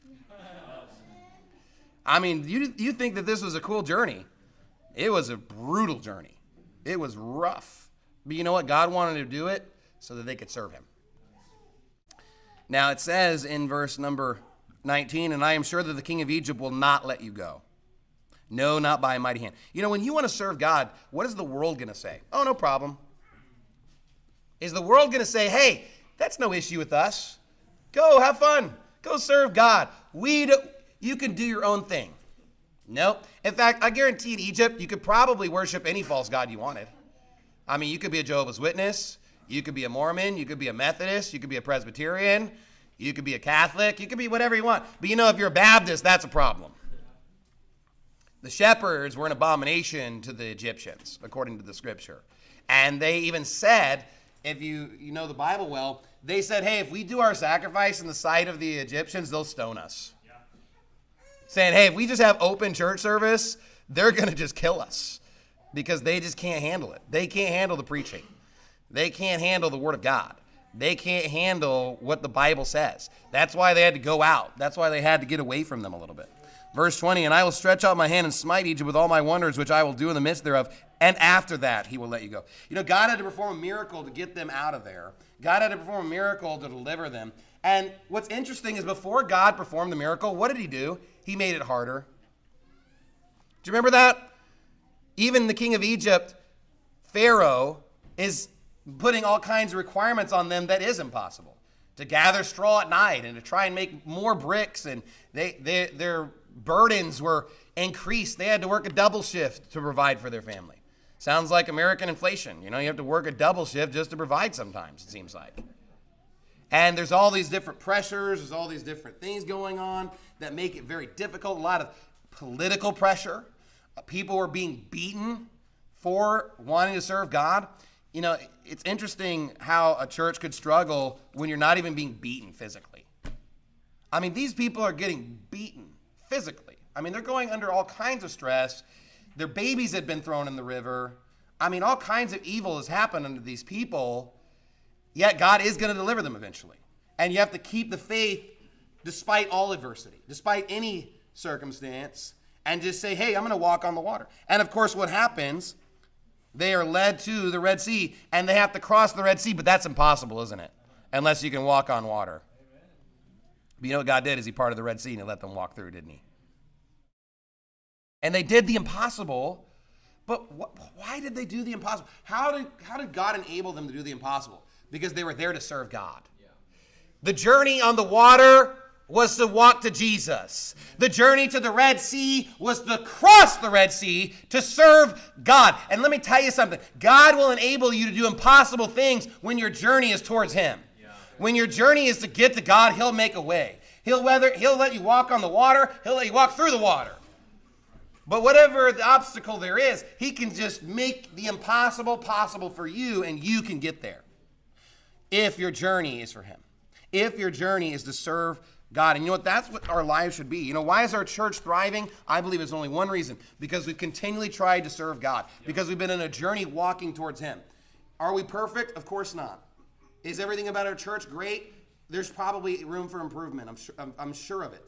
I mean, you you think that this was a cool journey. It was a brutal journey. It was rough. But you know what? God wanted to do it so that they could serve him. Now, it says in verse number nineteen, and I am sure that the king of Egypt will not let you go. No, not by a mighty hand. You know, when you want to serve God, what is the world going to say? Oh, no problem. Is the world going to say, hey, that's no issue with us. Go, have fun. Go serve God. We do, you can do your own thing. Nope. In fact, I guarantee in Egypt, you could probably worship any false god you wanted. I mean, you could be a Jehovah's Witness. You could be a Mormon. You could be a Methodist. You could be a Presbyterian. You could be a Catholic. You could be whatever you want. But you know, if you're a Baptist, that's a problem. The shepherds were an abomination to the Egyptians, according to the scripture. And they even said, if you, you know the Bible well, they said, hey, if we do our sacrifice in the sight of the Egyptians, they'll stone us. Yeah. Saying, hey, if we just have open church service, they're going to just kill us because they just can't handle it. They can't handle the preaching. They can't handle the word of God. They can't handle what the Bible says. That's why they had to go out. That's why they had to get away from them a little bit. Verse twenty, and I will stretch out my hand and smite Egypt with all my wonders, which I will do in the midst thereof, and after that he will let you go. You know, God had to perform a miracle to get them out of there. God had to perform a miracle to deliver them. And what's interesting is before God performed the miracle, what did he do? He made it harder. Do you remember that? Even the king of Egypt, Pharaoh, is putting all kinds of requirements on them that is impossible. To gather straw at night and to try and make more bricks, and they, they their burdens were increased. They had to work a double shift to provide for their family. Sounds like American inflation. You know, you have to work a double shift just to provide sometimes, it seems like. And there's all these different pressures, there's all these different things going on that make it very difficult. A lot of political pressure. People are being beaten for wanting to serve God. You know, it's interesting how a church could struggle when you're not even being beaten physically. I mean, these people are getting beaten physically. I mean, they're going under all kinds of stress. Their babies had been thrown in the river. I mean, all kinds of evil has happened unto these people, yet God is going to deliver them eventually. And you have to keep the faith despite all adversity, despite any circumstance, and just say, hey, I'm going to walk on the water. And of course, what happens, they are led to the Red Sea, and they have to cross the Red Sea, but that's impossible, isn't it? Unless you can walk on water. But you know what God did is he parted the Red Sea and he let them walk through, didn't he? And they did the impossible, but wh- why did they do the impossible? How did, how did God enable them to do the impossible? Because they were there to serve God. Yeah. The journey on the water was to walk to Jesus. The journey to the Red Sea was to cross the Red Sea to serve God. And let me tell you something. God will enable you to do impossible things when your journey is towards him. Yeah. When your journey is to get to God, he'll make a way. He'll, whether, he'll let you walk on the water. He'll let you walk through the water. But whatever the obstacle there is, he can just make the impossible possible for you, and you can get there. If your journey is for him. If your journey is to serve God. And you know what? That's what our lives should be. You know, why is our church thriving? I believe it's only one reason. Because we've continually tried to serve God. Because we've been in a journey walking towards him. Are we perfect? Of course not. Is everything about our church great? There's probably room for improvement. I'm sure, I'm, I'm sure of it.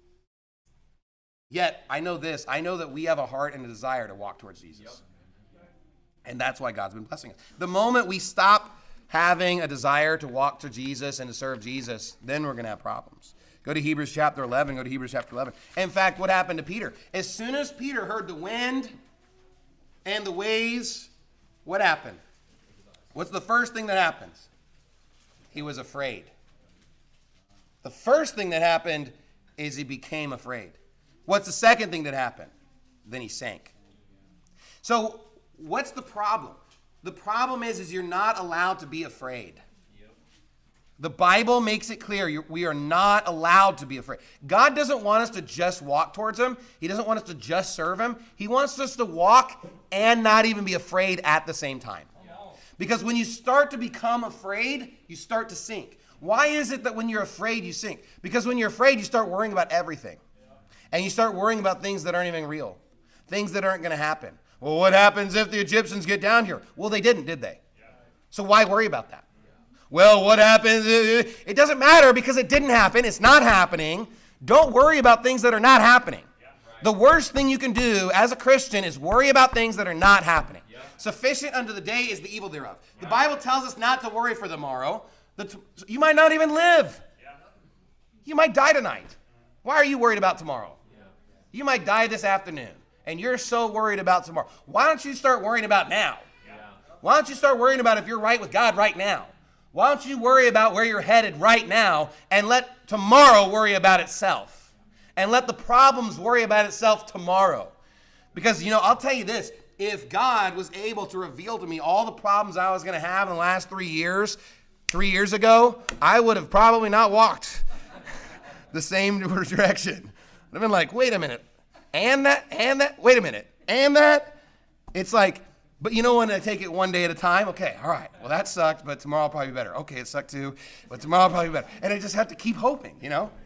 Yet, I know this. I know that we have a heart and a desire to walk towards Jesus. And that's why God's been blessing us. The moment we stop having a desire to walk to Jesus and to serve Jesus, then we're going to have problems. Go to Hebrews chapter eleven. Go to Hebrews chapter eleven. In fact, what happened to Peter? As soon as Peter heard the wind and the waves, what happened? What's the first thing that happens? He was afraid. The first thing that happened is he became afraid. What's the second thing that happened? Then he sank. So what's the problem? The problem is, is you're not allowed to be afraid. Yep. The Bible makes it clear you're, we are not allowed to be afraid. God doesn't want us to just walk towards him. He doesn't want us to just serve him. He wants us to walk and not even be afraid at the same time. Yep. Because when you start to become afraid, you start to sink. Why is it that when you're afraid, you sink? Because when you're afraid, you start worrying about everything. And you start worrying about things that aren't even real. Things that aren't going to happen. Well, what happens if the Egyptians get down here? Well, they didn't, did they? Yeah. So why worry about that? Yeah. Well, what happens? It doesn't matter because it didn't happen. It's not happening. Don't worry about things that are not happening. Yeah, right. The worst thing you can do as a Christian is worry about things that are not happening. Yeah. Sufficient unto the day is the evil thereof. Right. The Bible tells us not to worry for tomorrow. The t- you might not even live. Yeah. You might die tonight. Why are you worried about tomorrow? You might die this afternoon, and you're so worried about tomorrow. Why don't you start worrying about now? Yeah. Why don't you start worrying about if you're right with God right now? Why don't you worry about where you're headed right now and let tomorrow worry about itself? And let the problems worry about itself tomorrow. Because, you know, I'll tell you this. If God was able to reveal to me all the problems I was going to have in the last three years, three years ago, I would have probably not walked the same direction. I've been like, wait a minute, and that, and that, wait a minute, and that. It's like, but you know when I take it one day at a time? Okay, all right, well that sucked, but tomorrow will probably be better. Okay, it sucked too, but tomorrow will probably be better. And I just have to keep hoping, you know?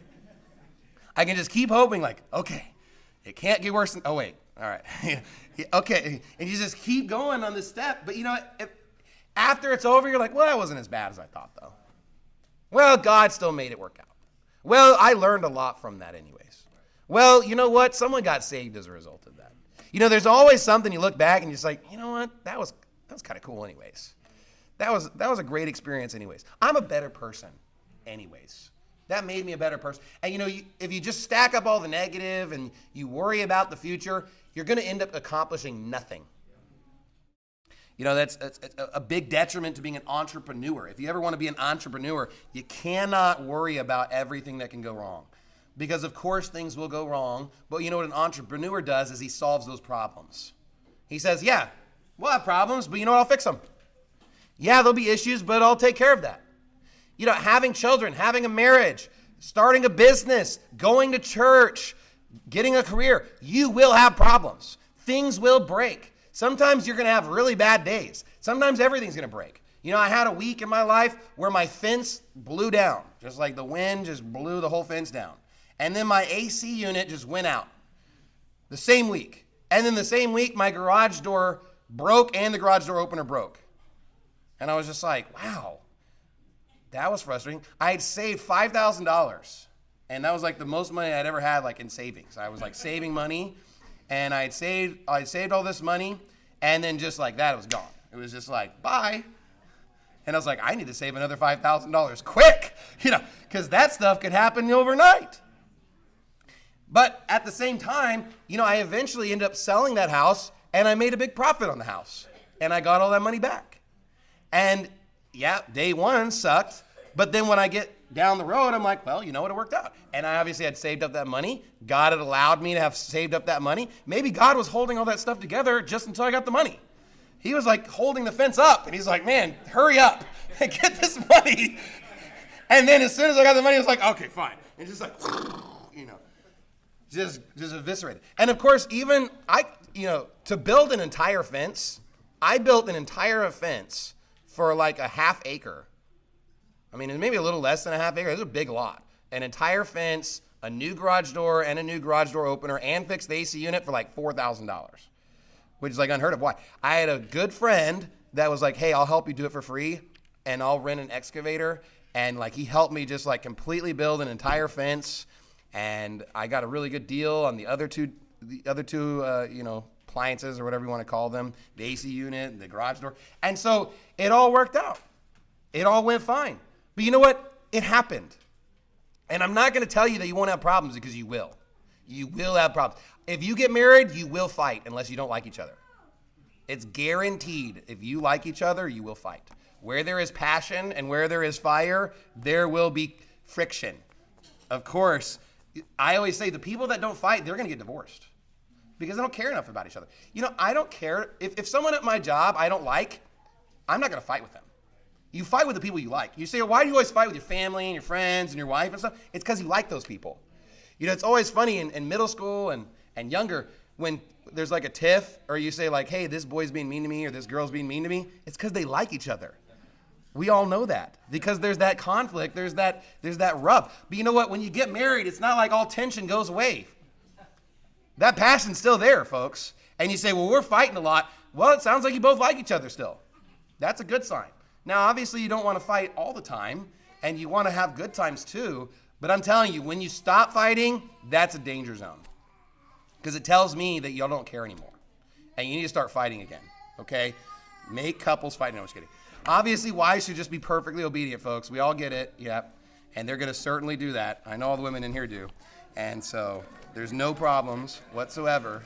I can just keep hoping like, okay, it can't get worse than, oh wait, all right. Okay, and you just keep going on this step. But you know, if, after it's over, you're like, well, that wasn't as bad as I thought though. Well, God still made it work out. Well, I learned a lot from that anyways. Well, you know what? Someone got saved as a result of that. You know, there's always something you look back and you're just like, you know what? That was that was kind of cool anyways. That was that was a great experience anyways. I'm a better person anyways. That made me a better person. And you know, you, if you just stack up all the negative and you worry about the future, you're going to end up accomplishing nothing. You know, that's, that's a big detriment to being an entrepreneur. If you ever want to be an entrepreneur, you cannot worry about everything that can go wrong. Because, of course, things will go wrong. But you know what an entrepreneur does is he solves those problems. He says, yeah, We'll have problems, but you know what? I'll fix them. Yeah, there'll be issues, but I'll take care of that. You know, having children, having a marriage, starting a business, going to church, getting a career, you will have problems. Things will break. Sometimes you're going to have really bad days. Sometimes everything's going to break. You know, I had a week in my life where my fence blew down, just like the wind just blew the whole fence down. And then my A C unit just went out the same week. And then the same week, my garage door broke and the garage door opener broke. And I was just like, wow, that was frustrating. I had saved five thousand dollars. And that was like the most money I'd ever had, like in savings. I was like saving money, and I had saved, I had saved all this money, and then just like that, it was gone. It was just like, bye. And I was like, I need to save another five thousand dollars quick, you know, because that stuff could happen overnight. But at the same time, you know, I eventually ended up selling that house, and I made a big profit on the house, and I got all that money back. And yeah, day one sucked, but then when I get down the road, I'm like, well, you know what, it worked out. And I obviously had saved up that money. God had allowed me to have saved up that money. Maybe God was holding all that stuff together just until I got the money. He was like holding the fence up, and he's like, man, hurry up and get this money. And then as soon as I got the money, I was like, okay, fine. And just like, you know, just just eviscerated. And of course, even I, you know, to build an entire fence, I built an entire fence for like a half acre. I mean, it's maybe a little less than a half acre. It's a big lot. An entire fence, a new garage door, and a new garage door opener, and fixed the A C unit for like four thousand dollars, which is like unheard of. Why? I had a good friend that was like, hey, I'll help you do it for free, and I'll rent an excavator. And like he helped me just like completely build an entire fence, and I got a really good deal on the other two, the other two, uh, you know, appliances or whatever you want to call them, the A C unit, the garage door. And so it all worked out. It all went fine. But you know what? It happened. And I'm not going to tell you that you won't have problems, because you will. You will have problems. If you get married, you will fight unless you don't like each other. It's guaranteed. If you like each other, you will fight. Where there is passion and where there is fire, there will be friction. Of course, I always say the people that don't fight, they're going to get divorced because they don't care enough about each other. You know, I don't care. If, if someone at my job I don't like, I'm not going to fight with them. You fight with the people you like. You say, why do you always fight with your family and your friends and your wife and stuff? It's because you like those people. You know, it's always funny in, in middle school and, and younger when there's like a tiff, or you say like, hey, this boy's being mean to me or this girl's being mean to me. It's because they like each other. We all know that because there's that conflict, there's that there's that rub. But you know what? When you get married, it's not like all tension goes away. That passion's still there, folks. And you say, well, we're fighting a lot. Well, it sounds like you both like each other still. That's a good sign. Now, obviously, you don't want to fight all the time, and you want to have good times too. But I'm telling you, when you stop fighting, that's a danger zone. Because it tells me that y'all don't care anymore. And you need to start fighting again, okay? Make couples fight. No, I'm just kidding. Obviously, wives should just be perfectly obedient, folks. We all get it, yep. And they're going to certainly do that. I know all the women in here do. And so there's no problems whatsoever.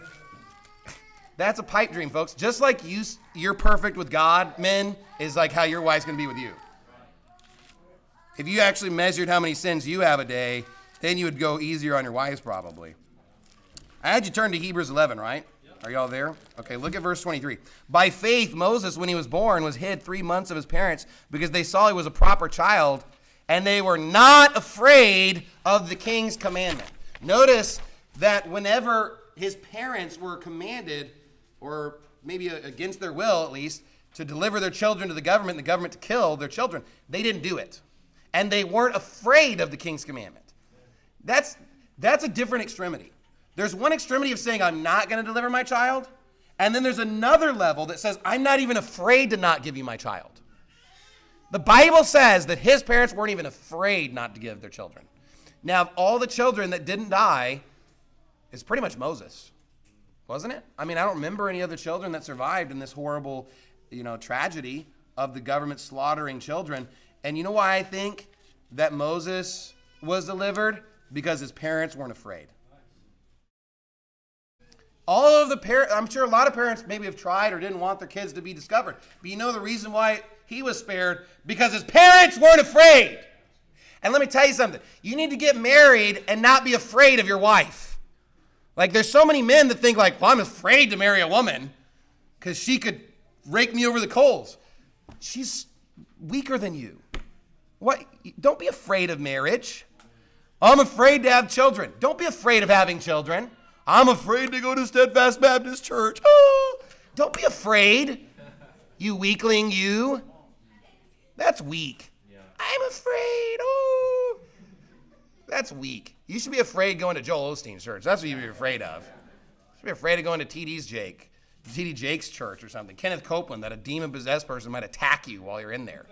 That's a pipe dream, folks. Just like you, you're perfect with God, men, is like how your wife's going to be with you. If you actually measured how many sins you have a day, then you would go easier on your wives probably. I had you turn to Hebrews eleven, right? Are y'all there? Okay, look at verse twenty-three. By faith, Moses, when he was born, was hid three months of his parents because they saw he was a proper child, and they were not afraid of the king's commandment. Notice that whenever his parents were commanded, or maybe against their will at least, to deliver their children to the government, and the government to kill their children, they didn't do it. And they weren't afraid of the king's commandment. That's, that's a different extremity. There's one extremity of saying, I'm not going to deliver my child. And then there's another level that says, I'm not even afraid to not give you my child. The Bible says that his parents weren't even afraid not to give their children. Now, all the children that didn't die is pretty much Moses, wasn't it? I mean, I don't remember any other children that survived in this horrible, you know, tragedy of the government slaughtering children. And you know why I think that Moses was delivered? Because his parents weren't afraid. All of the parents, I'm sure a lot of parents maybe have tried or didn't want their kids to be discovered. But you know the reason why he was spared? Because his parents weren't afraid. And let me tell you something. You need to get married and not be afraid of your wife. Like there's so many men that think like, well, I'm afraid to marry a woman because she could rake me over the coals. She's weaker than you. What? Don't be afraid of marriage. I'm afraid to have children. Don't be afraid of having children. I'm afraid to go to Steadfast Baptist Church. Oh, don't be afraid, you weakling, you. That's weak. Yeah. I'm afraid. Oh, that's weak. You should be afraid going to Joel Osteen's church. That's what you'd be afraid of. You should be afraid of going to T D's Jake, T D Jake's church or something. Kenneth Copeland, that a demon-possessed person might attack you while you're in there.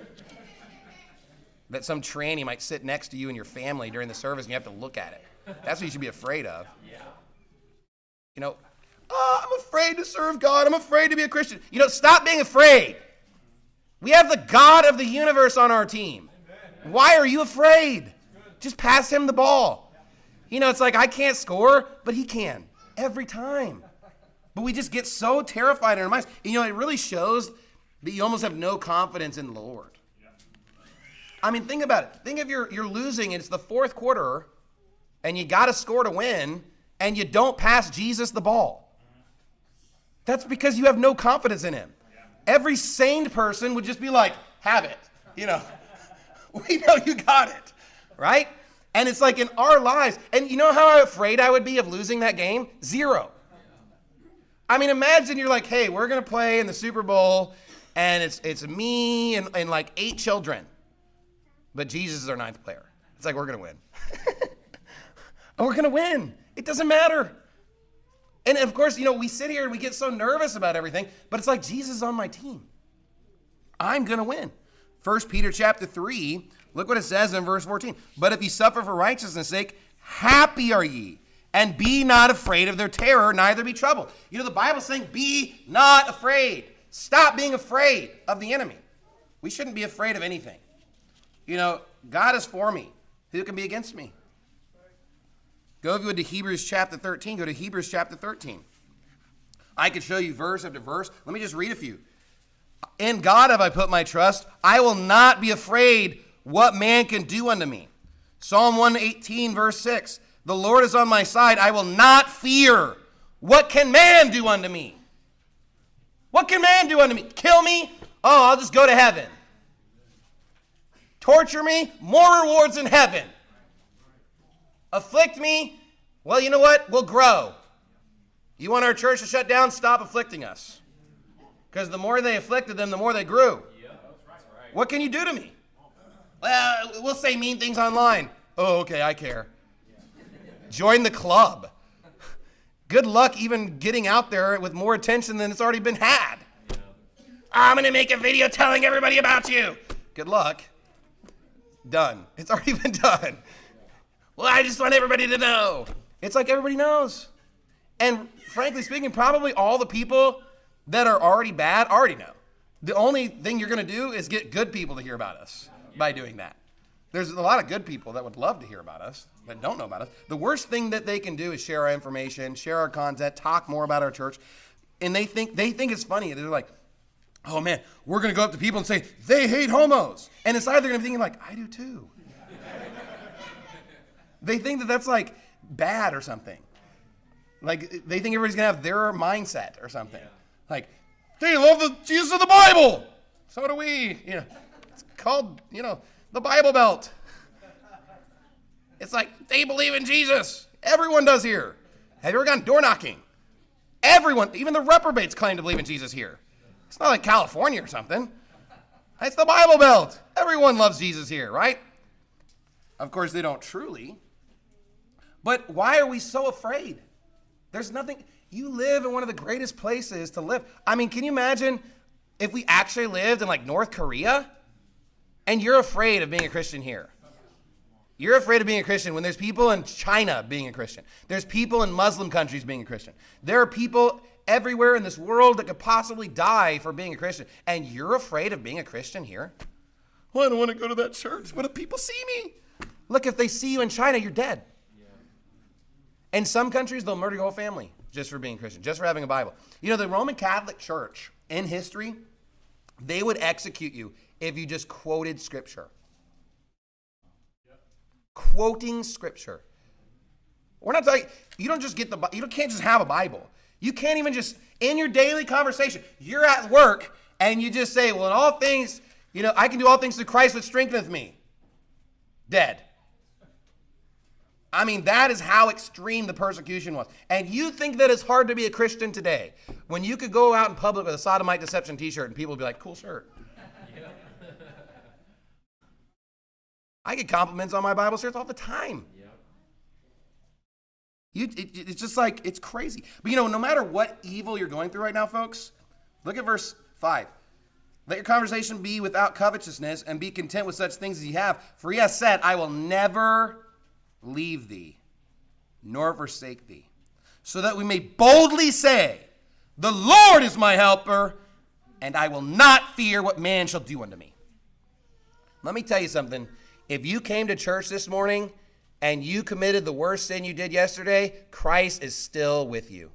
That some tranny might sit next to you and your family during the service and you have to look at it. That's what you should be afraid of. Yeah. You know, oh, I'm afraid to serve God. I'm afraid to be a Christian. You know, stop being afraid. We have the God of the universe on our team. Why are you afraid? Just pass him the ball. You know, it's like I can't score, but he can every time. But we just get so terrified in our minds. You know, it really shows that you almost have no confidence in the Lord. I mean, think about it. Think if you're you're losing and it's the fourth quarter and you got to score to win and you don't pass Jesus the ball. That's because you have no confidence in him. Every sane person would just be like, have it. You know, we know you got it, right? And it's like in our lives. And you know how afraid I would be of losing that game? Zero. I mean, imagine you're like, hey, we're going to play in the Super Bowl and it's it's me and, and like eight children. But Jesus is our ninth player. It's like, we're going to win. And we're going to win. It doesn't matter. And of course, you know, we sit here and we get so nervous about everything, but it's like, Jesus is on my team. I'm going to win. First Peter chapter three, look what it says in verse fourteen. But if ye suffer for righteousness' sake, happy are ye, and be not afraid of their terror, neither be troubled. You know, the Bible's saying, be not afraid. Stop being afraid of the enemy. We shouldn't be afraid of anything. You know, God is for me. Who can be against me? Go to Hebrews chapter thirteen. Go to Hebrews chapter thirteen. I could show you verse after verse. Let me just read a few. In God have I put my trust. I will not be afraid what man can do unto me. Psalm one eighteen, verse six. The Lord is on my side. I will not fear. What can man do unto me? What can man do unto me? Kill me? Oh, I'll just go to heaven. Torture me? More rewards in heaven. Afflict me? Well, you know what? We'll grow. You want our church to shut down? Stop afflicting us. Because the more they afflicted them, the more they grew. What can you do to me? Well, we'll say mean things online. Oh, okay, I care. Join the club. Good luck even getting out there with more attention than it's already been had. I'm going to make a video telling everybody about you. Good luck. Done. It's already been done. Well, I just want everybody to know. It's like everybody knows. And frankly speaking, probably all the people that are already bad already know. The only thing you're going to do is get good people to hear about us by doing that. There's a lot of good people that would love to hear about us that don't know about us. The worst thing that they can do is share our information, share our content, talk more about our church. And they think they think it's funny. They're like, oh man, we're going to go up to people and say, they hate homos. And inside they're going to be thinking like, I do too. They think that that's like bad or something. Like they think everybody's going to have their mindset or something. Yeah. Like, they love the Jesus of the Bible. So do we. You know, it's called, you know, the Bible Belt. It's like, they believe in Jesus. Everyone does here. Have you ever gone door knocking? Everyone, even the reprobates claim to believe in Jesus here. It's not like California or something. It's the Bible Belt. Everyone loves Jesus here, right? Of course, they don't truly. But why are we so afraid? There's nothing. You live in one of the greatest places to live. I mean, can you imagine if we actually lived in like North Korea and you're afraid of being a Christian here? You're afraid of being a Christian when there's people in China being a Christian. There's people in Muslim countries being a Christian. There are people everywhere in this world that could possibly die for being a Christian. And you're afraid of being a Christian here? Well, I don't want to go to that church. What if people see me? Look, if they see you in China, you're dead. Yeah. In some countries, they'll murder your whole family just for being Christian, just for having a Bible. You know, the Roman Catholic Church in history, they would execute you if you just quoted Scripture. Yep. Quoting Scripture. We're not talking, you don't just get the, you can't just have a Bible. You can't even just, in your daily conversation, you're at work and you just say, well, in all things, you know, I can do all things through Christ which strengtheneth me. Dead. I mean, that is how extreme the persecution was. And you think that it's hard to be a Christian today when you could go out in public with a sodomite deception t-shirt and people would be like, cool shirt. Yeah. I get compliments on my Bible shirts all the time. Yeah. You, it, it's just like, it's crazy. But you know, no matter what evil you're going through right now, folks, look at verse five. Let your conversation be without covetousness and be content with such things as you have. For he has said, I will never leave thee, nor forsake thee, so that we may boldly say, the Lord is my helper, and I will not fear what man shall do unto me. Let me tell you something. If you came to church this morning and you committed the worst sin you did yesterday, Christ is still with you.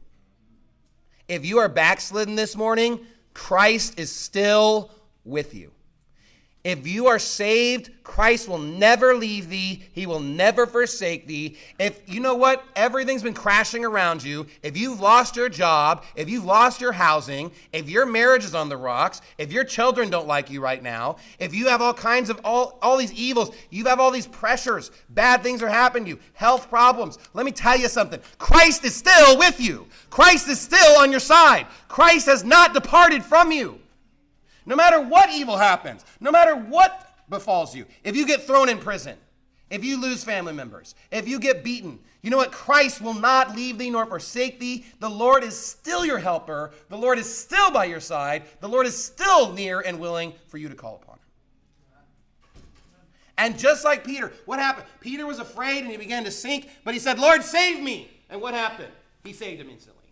If you are backslidden this morning, Christ is still with you. If you are saved, Christ will never leave thee. He will never forsake thee. If you know what, everything's been crashing around you. If you've lost your job, if you've lost your housing, if your marriage is on the rocks, if your children don't like you right now, if you have all kinds of all, all these evils, you have all these pressures, bad things are happening to you, health problems. Let me tell you something. Christ is still with you. Christ is still on your side. Christ has not departed from you. No matter what evil happens, no matter what befalls you, if you get thrown in prison, if you lose family members, if you get beaten, you know what? Christ will not leave thee nor forsake thee. The Lord is still your helper. The Lord is still by your side. The Lord is still near and willing for you to call upon him. And just like Peter, what happened? Peter was afraid and he began to sink, but he said, Lord, save me. And what happened? He saved him instantly.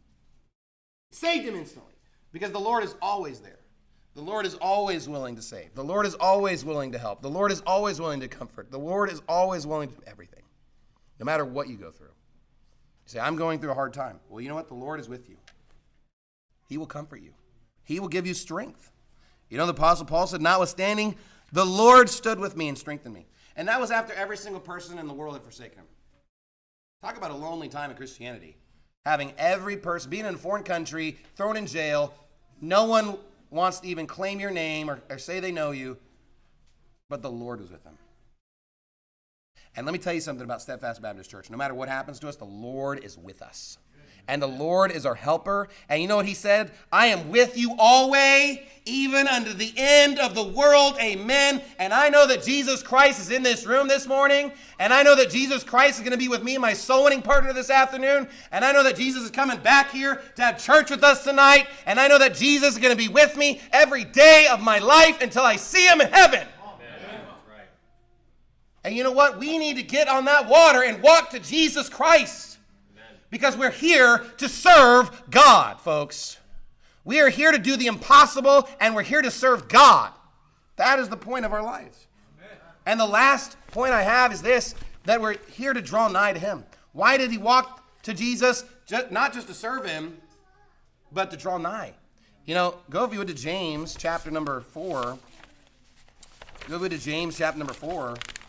Saved him instantly because the Lord is always there. The Lord is always willing to save. The Lord is always willing to help. The Lord is always willing to comfort. The Lord is always willing to do everything, no matter what you go through. You say, I'm going through a hard time. Well, you know what? The Lord is with you. He will comfort you. He will give you strength. You know, the Apostle Paul said, notwithstanding, the Lord stood with me and strengthened me. And that was after every single person in the world had forsaken him. Talk about a lonely time in Christianity. Having every person, being in a foreign country, thrown in jail, no one wants to even claim your name or, or say they know you, but the Lord was with them. And let me tell you something about Steadfast Baptist Church. No matter what happens to us, the Lord is with us. And the Lord is our helper. And you know what he said? I am with you always, even unto the end of the world. Amen. And I know that Jesus Christ is in this room this morning. And I know that Jesus Christ is going to be with me and my soul winning partner this afternoon. And I know that Jesus is coming back here to have church with us tonight. And I know that Jesus is going to be with me every day of my life until I see him in heaven. Amen. And you know what? We need to get on that water and walk to Jesus Christ. Because we're here to serve God, folks. We are here to do the impossible, and we're here to serve God. That is the point of our lives. Amen. And the last point I have is this, that we're here to draw nigh to him. Why did he walk to Jesus? Just, not just to serve him, but to draw nigh. You know, go if you would to James chapter number four. Go if you would to James chapter number four.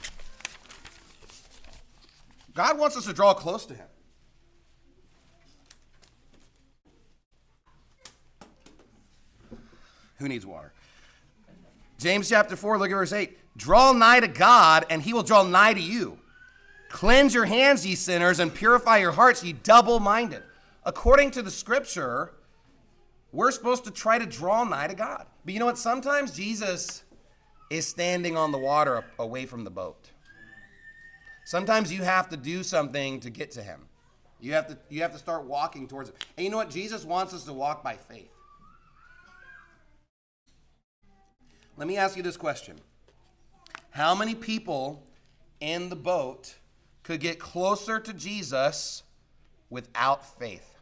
God wants us to draw close to him. Who needs water? James chapter four, look at verse eight. Draw nigh to God, and he will draw nigh to you. Cleanse your hands, ye sinners, and purify your hearts, ye double-minded. According to the scripture, we're supposed to try to draw nigh to God. But you know what? Sometimes Jesus is standing on the water away from the boat. Sometimes you have to do something to get to him. You have to, you have to start walking towards him. And you know what? Jesus wants us to walk by faith. Let me ask you this question. How many people in the boat could get closer to Jesus without faith?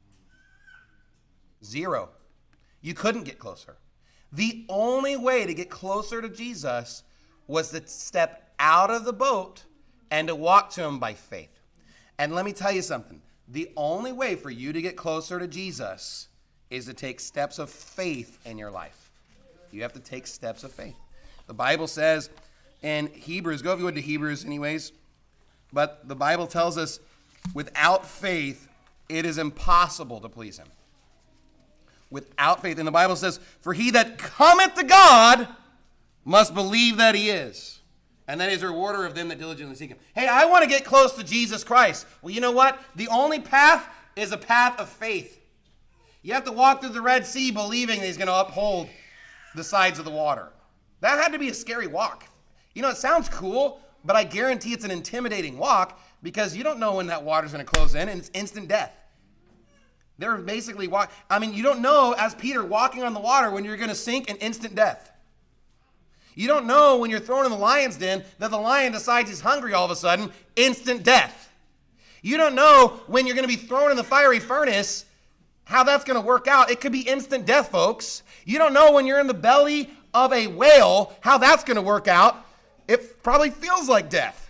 Zero. You couldn't get closer. The only way to get closer to Jesus was to step out of the boat and to walk to him by faith. And let me tell you something. The only way for you to get closer to Jesus is to take steps of faith in your life. You have to take steps of faith. The Bible says in Hebrews, go if you would to Hebrews anyways, but the Bible tells us without faith It is impossible to please him without faith. And the Bible says, for he that cometh to God must believe that he is, and that he is a rewarder of them that diligently seek him. Hey, I want to get close to Jesus Christ. Well, you know what? The only path is a path of faith. You have to walk through the Red Sea believing that he's going to uphold the sides of the water. That had to be a scary walk. You know, it sounds cool, but I guarantee it's an intimidating walk because you don't know when that water's going to close in, and it's instant death. They're basically walk. I mean, you don't know, as Peter, walking on the water when you're going to sink in instant death. You don't know when you're thrown in the lion's den that the lion decides he's hungry all of a sudden, instant death. You don't know when you're going to be thrown in the fiery furnace how that's going to work out. It could be instant death, folks. You don't know when you're in the belly of a whale how that's going to work out. It probably feels like death.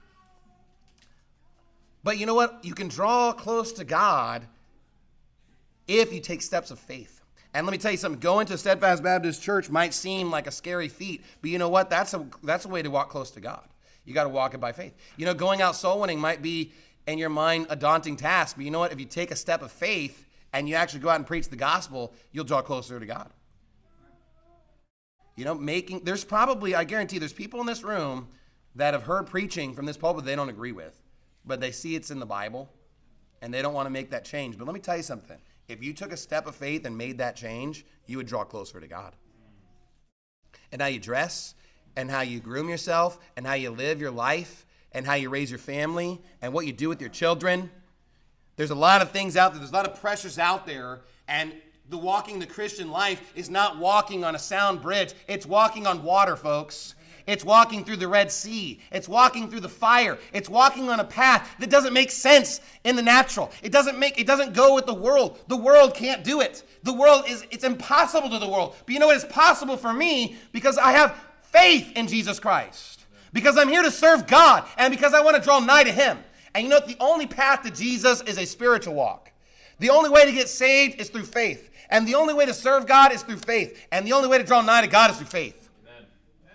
But you know what? You can draw close to God if you take steps of faith. And let me tell you something. Going to Steadfast Baptist Church might seem like a scary feat, but you know what? That's a that's a way to walk close to God. You got to walk it by faith. You know, going out soul winning might be, in your mind, a daunting task, but you know what? If you take a step of faith and you actually go out and preach the gospel, you'll draw closer to God. You know, making, there's probably, I guarantee there's people in this room that have heard preaching from this pulpit they don't agree with, but they see it's in the Bible and they don't want to make that change. But let me tell you something. If you took a step of faith and made that change, you would draw closer to God. And how you dress, and how you groom yourself, and how you live your life, and how you raise your family, and what you do with your children. There's a lot of things out there. There's a lot of pressures out there, and the walking the Christian life is not walking on a sound bridge. It's walking on water, folks. It's walking through the Red Sea. It's walking through the fire. It's walking on a path that doesn't make sense in the natural. It doesn't make, it doesn't go with the world. The world can't do it. The world is, it's impossible to the world. But you know what? It's possible for me because I have faith in Jesus Christ. Because I'm here to serve God and because I want to draw nigh to him. And you know what? The only path to Jesus is a spiritual walk. The only way to get saved is through faith. And the only way to serve God is through faith. And the only way to draw nigh to God is through faith. Amen.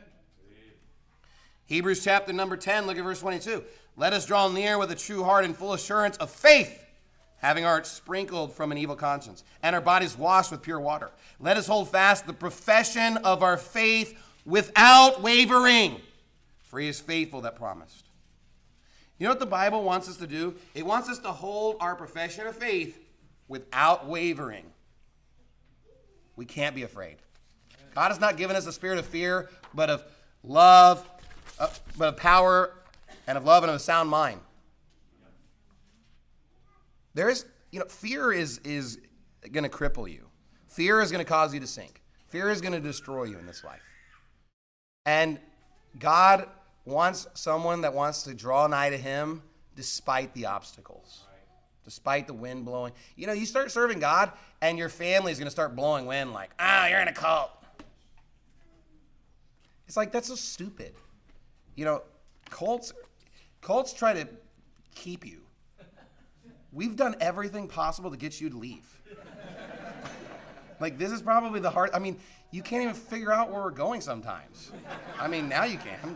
Hebrews chapter number ten, look at verse twenty-two. Let us draw near with a true heart and full assurance of faith, having our hearts sprinkled from an evil conscience, and our bodies washed with pure water. Let us hold fast the profession of our faith without wavering, for he is faithful that promised. You know what the Bible wants us to do? It wants us to hold our profession of faith without wavering. We can't be afraid. God has not given us a spirit of fear, but of love, uh, but of power, and of love and of a sound mind. There is, you know, fear is, is going to cripple you. Fear is going to cause you to sink. Fear is going to destroy you in this life. And God wants someone that wants to draw nigh to him despite the obstacles, despite the wind blowing. You know, you start serving God and your family is going to start blowing wind like, ah, you're in a cult. It's like, that's so stupid. You know, cults, cults try to keep you. We've done everything possible to get you to leave. Like, this is probably the hard, I mean, you can't even figure out where we're going sometimes. I mean, now you can.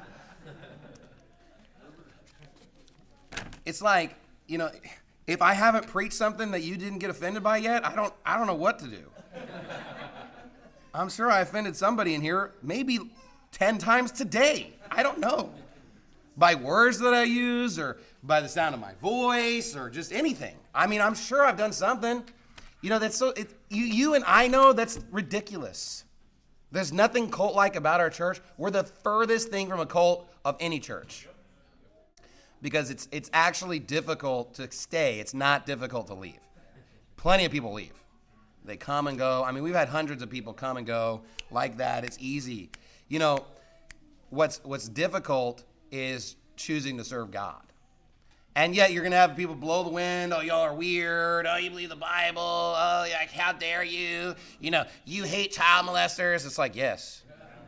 It's like, you know, if I haven't preached something that you didn't get offended by yet, I don't I don't know what to do. I'm sure I offended somebody in here maybe ten times today. I don't know. By words that I use or by the sound of my voice or just anything. I mean, I'm sure I've done something. You know, that's so, it, you, you and I know that's ridiculous. There's nothing cult-like about our church. We're the furthest thing from a cult of any church. Because it's it's actually difficult to stay. It's not difficult to leave. Plenty of people leave. They come and go. I mean, we've had hundreds of people come and go like that. It's easy. You know, what's what's difficult is choosing to serve God. And yet you're going to have people blow the wind. Oh, y'all are weird. Oh, you believe the Bible. Oh, yeah, how dare you? You know, you hate child molesters. It's like, yes.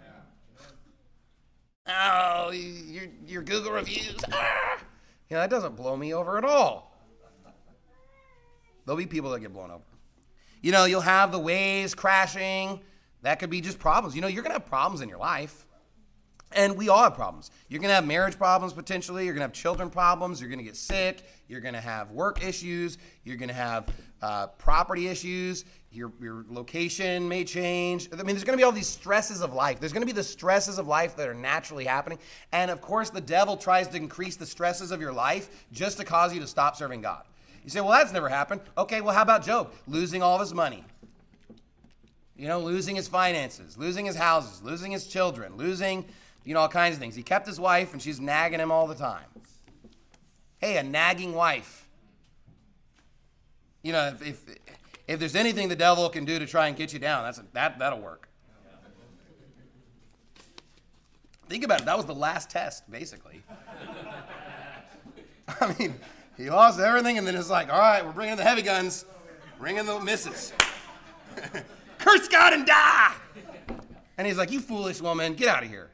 Oh, your, your Google reviews. Ah! You know, that doesn't blow me over at all. There'll be people that get blown over. You know, you'll have the waves crashing. That could be just problems. You know, you're going to have problems in your life. And we all have problems. You're going to have marriage problems potentially. You're going to have children problems. You're going to get sick. You're going to have work issues. You're going to have uh, property issues. Your, your location may change. I mean, there's going to be all these stresses of life. There's going to be the stresses of life that are naturally happening. And of course, the devil tries to increase the stresses of your life just to cause you to stop serving God. You say, well, that's never happened. Okay, well, how about Job? Losing all of his money. You know, losing his finances, losing his houses, losing his children, losing... you know, all kinds of things. He kept his wife, and she's nagging him all the time. Hey, a nagging wife. You know, if if, if there's anything the devil can do to try and get you down, that's a, that, that'll work. Think about it. That was the last test, basically. I mean, he lost everything, and then it's like, all right, we're bringing the heavy guns. Bring in the misses. Curse God and die! And he's like, you foolish woman, get out of here.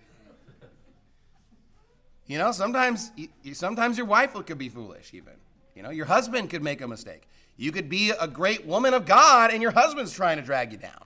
You know, sometimes sometimes your wife could be foolish even. You know, your husband could make a mistake. You could be a great woman of God and your husband's trying to drag you down.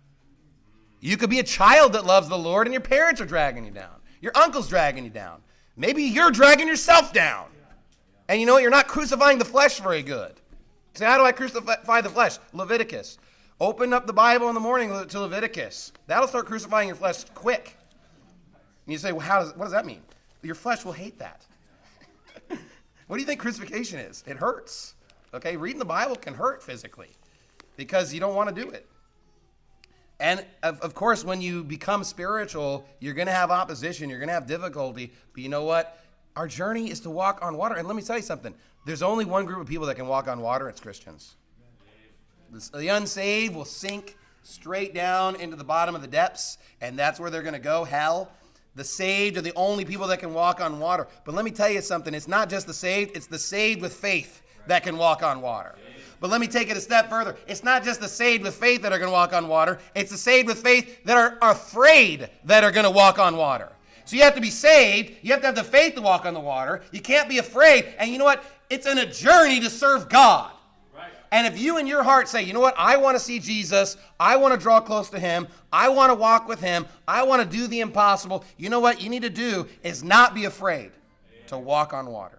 You could be a child that loves the Lord and your parents are dragging you down. Your uncle's dragging you down. Maybe you're dragging yourself down. And you know what? You're not crucifying the flesh very good. So how do I crucify the flesh? Leviticus. Open up the Bible in the morning to Leviticus. That'll start crucifying your flesh quick. And you say, well, how does, what does that mean? Your flesh will hate that. What do you think crucifixion is? It hurts. Okay, reading the Bible can hurt physically because you don't want to do it. And of, of course, when you become spiritual, you're going to have opposition. You're going to have difficulty. But you know what? Our journey is to walk on water. And let me tell you something. There's only one group of people that can walk on water. It's Christians. The unsaved will sink straight down into the bottom of the depths, and that's where they're going to go, hell. The saved are the only people that can walk on water. But let me tell you something. It's not just the saved. It's the saved with faith that can walk on water. But let me take it a step further. It's not just the saved with faith that are going to walk on water. It's the saved with faith that are afraid that are going to walk on water. So you have to be saved. You have to have the faith to walk on the water. You can't be afraid. And you know what? It's in a journey to serve God. And if you in your heart say, you know what, I want to see Jesus, I want to draw close to him, I want to walk with him, I want to do the impossible, you know what you need to do is not be afraid to walk on water.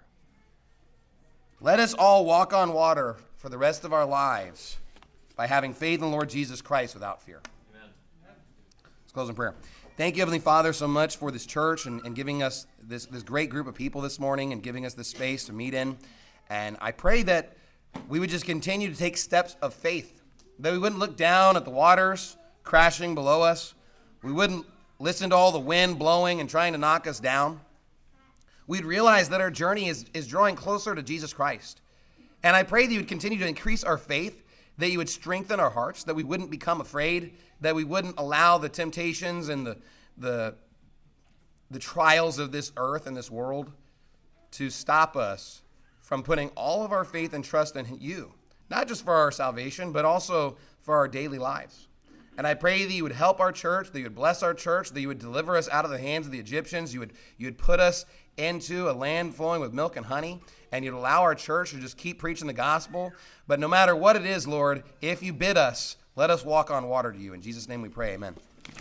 Let us all walk on water for the rest of our lives by having faith in the Lord Jesus Christ without fear. Amen. Let's close in prayer. Thank you, Heavenly Father, so much for this church and, and giving us this, this great group of people this morning and giving us this space to meet in. And I pray that we would just continue to take steps of faith, that we wouldn't look down at the waters crashing below us. We wouldn't listen to all the wind blowing and trying to knock us down. We'd realize that our journey is, is drawing closer to Jesus Christ. And I pray that you would continue to increase our faith, that you would strengthen our hearts, that we wouldn't become afraid, that we wouldn't allow the temptations and the, the, the trials of this earth and this world to stop us from putting all of our faith and trust in you, not just for our salvation, but also for our daily lives. And I pray that you would help our church, that you would bless our church, that you would deliver us out of the hands of the Egyptians, you would, you would put us into a land flowing with milk and honey, and you'd allow our church to just keep preaching the gospel. But no matter what it is, Lord, if you bid us, let us walk on water to you. In Jesus' name we pray, amen.